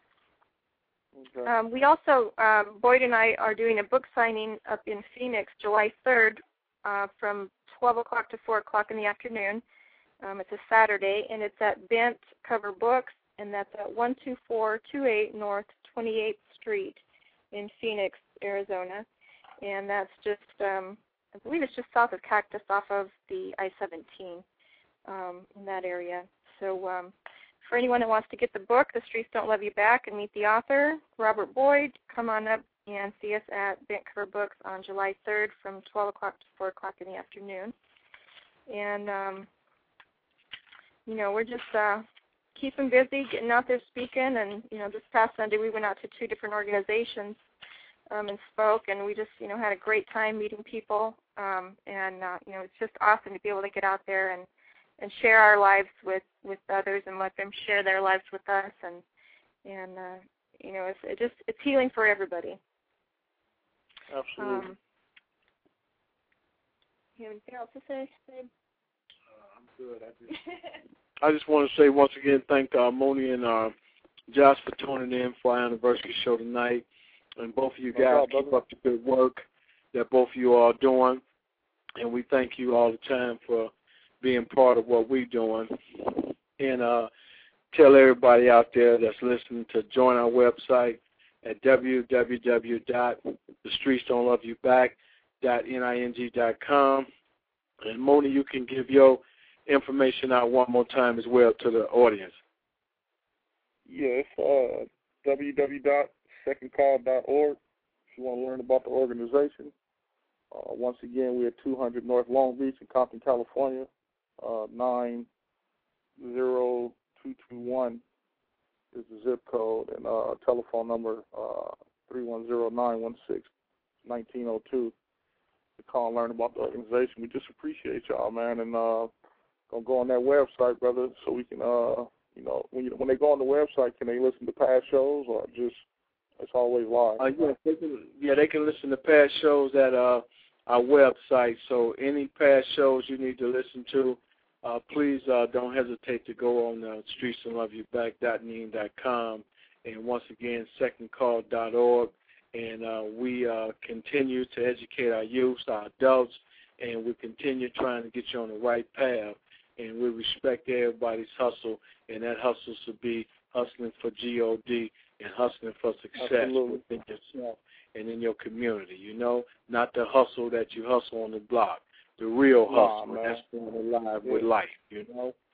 Okay. Um, we also, um, Boyd and I are doing a book signing up in Phoenix, July third, uh, from twelve o'clock to four o'clock in the afternoon. Um, it's a Saturday, and it's at Bent Cover Books, and that's at one two four two eight North twenty-eighth Street in Phoenix, Arizona. And that's just, um, I believe it's just south of Cactus off of the I seventeen um, in that area. So um, for anyone that wants to get the book, The Streets Don't Love You Back, and meet the author, Robert Boyd, come on up and see us at Bent Cover Books on July third from twelve o'clock to four o'clock in the afternoon. And um, you know, we're just uh, keeping busy, getting out there speaking, and, you know, this past Sunday we went out to two different organizations um, and spoke, and we just, you know, had a great time meeting people, um, and, uh, you know, it's just awesome to be able to get out there and, and share our lives with, with others and let them share their lives with us, and, and uh, you know, it's it just, it's healing for everybody. Absolutely. Um, you have anything else to say, babe? Good. I just, I just want to say once again, thank uh, Moni and uh, Josh for tuning in for our anniversary show tonight. And both of you guys no keep up the good work that both of you are doing. And we thank you all the time for being part of what we're doing. And uh, tell everybody out there that's listening to join our website at w w w dot the streets don't love you back dot ning dot com. And Moni, you can give your information out one more time as well to the audience. Yes, uh, w w w dot second call dot org if you want to learn about the organization. Uh, once again, we're at two hundred North Long Beach in Compton, California. Uh, nine zero two two one is the zip code, and uh, telephone number uh, three one zero nine one six one nine zero two to call and learn about the organization. We just appreciate y'all, man, and uh, gonna go on that website, brother, so we can, uh, you know, when you, when they go on the website, can they listen to past shows or just it's always live? Uh, yeah, they can, yeah, they can listen to past shows at uh, our website. So any past shows you need to listen to, uh, please uh, don't hesitate to go on uh, streets don't love you back dot ning dot com, and once again, second call dot org. And uh, we uh, continue to educate our youth, our adults, and we continue trying to get you on the right path. And we respect everybody's hustle, and that hustle should be hustling for G O D and hustling for success Absolutely. Within yourself and in your community, you know, not the hustle that you hustle on the block, the real hustle, nah, and that's being alive yeah. with life, you know.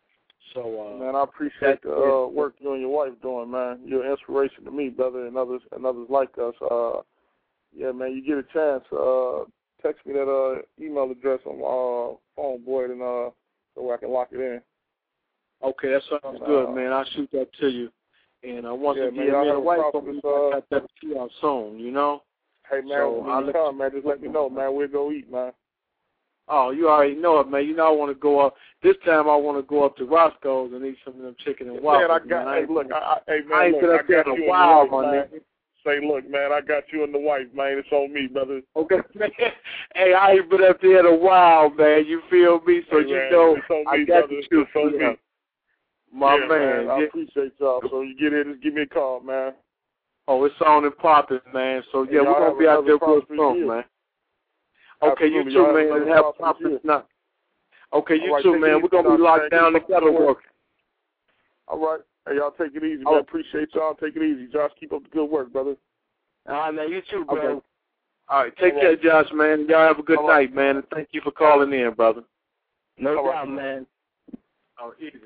So, uh, man, I appreciate the uh, work you and your wife doing, man. You're an inspiration to me, brother, and others and others like us. Uh, yeah, man, you get a chance, uh, text me that uh, email address on my uh, phone, boy, and uh, so I can lock it in. Okay, that sounds and, good, uh, man. I'll shoot that to you. And uh, once yeah, again, man, y'all me have and a wife, prosperous, I uh, got that to you out soon, you know? Hey, man, So when I'll you let come, you- man, just let me know, man. We'll go eat, man. Oh, you already know it, man. You know I want to go up. This time I want to go up to Roscoe's and eat some of them chicken and waffles. Man, I got, man. hey, look, I, I, hey, man, I ain't look, been I up there got in you a and while, the wife, my man. nigga. Say, look, man, I got you and the wife, man. It's on me, brother. Okay, man. Hey, I ain't been up there in a while, man. You feel me? So hey, you man, know it's on I me, got brother. you. It's on yeah. me. My yeah, man. man. I yeah. appreciate y'all. So you get in, just give me a call, man. Oh, it's on and popping, man. So, yeah, And we're going to be out there real soon, man. Okay, Absolutely. you too, y'all man. Have And have prosperous night. Okay, you right, too, take man. it We're going to be easy, locked man. down Keep up together the good work. working. All right. Hey, y'all take it easy, Oh. man. Appreciate y'all. Take it easy. Josh, keep up the good work, brother. All right, man. You too, bro. Okay. All right. Take All care, right. Josh, man. Y'all have a good All night, right. man. And thank you for calling in, brother. No All right. problem, man. Oh, easy.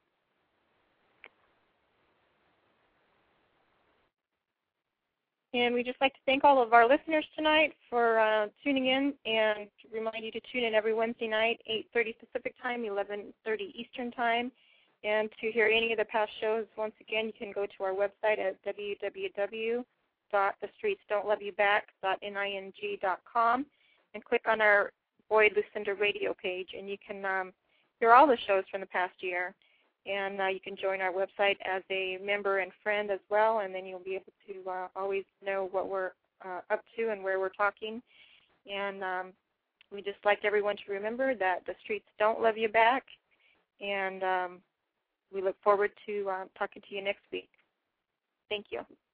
And we'd just like to thank all of our listeners tonight for uh, tuning in, and remind you to tune in every Wednesday night, eight thirty Pacific Time, eleven thirty Eastern Time. And to hear any of the past shows, once again, you can go to our website at w w w dot the streets don't love you back dot ning dot com and click on our Boyd Lucinda radio page, and you can um, hear all the shows from the past year. And uh, you can join our website as a member and friend as well, and then you'll be able to uh, always know what we're uh, up to and where we're talking. And um, we just like everyone to remember that the streets don't love you back, and um, we look forward to uh, talking to you next week. Thank you.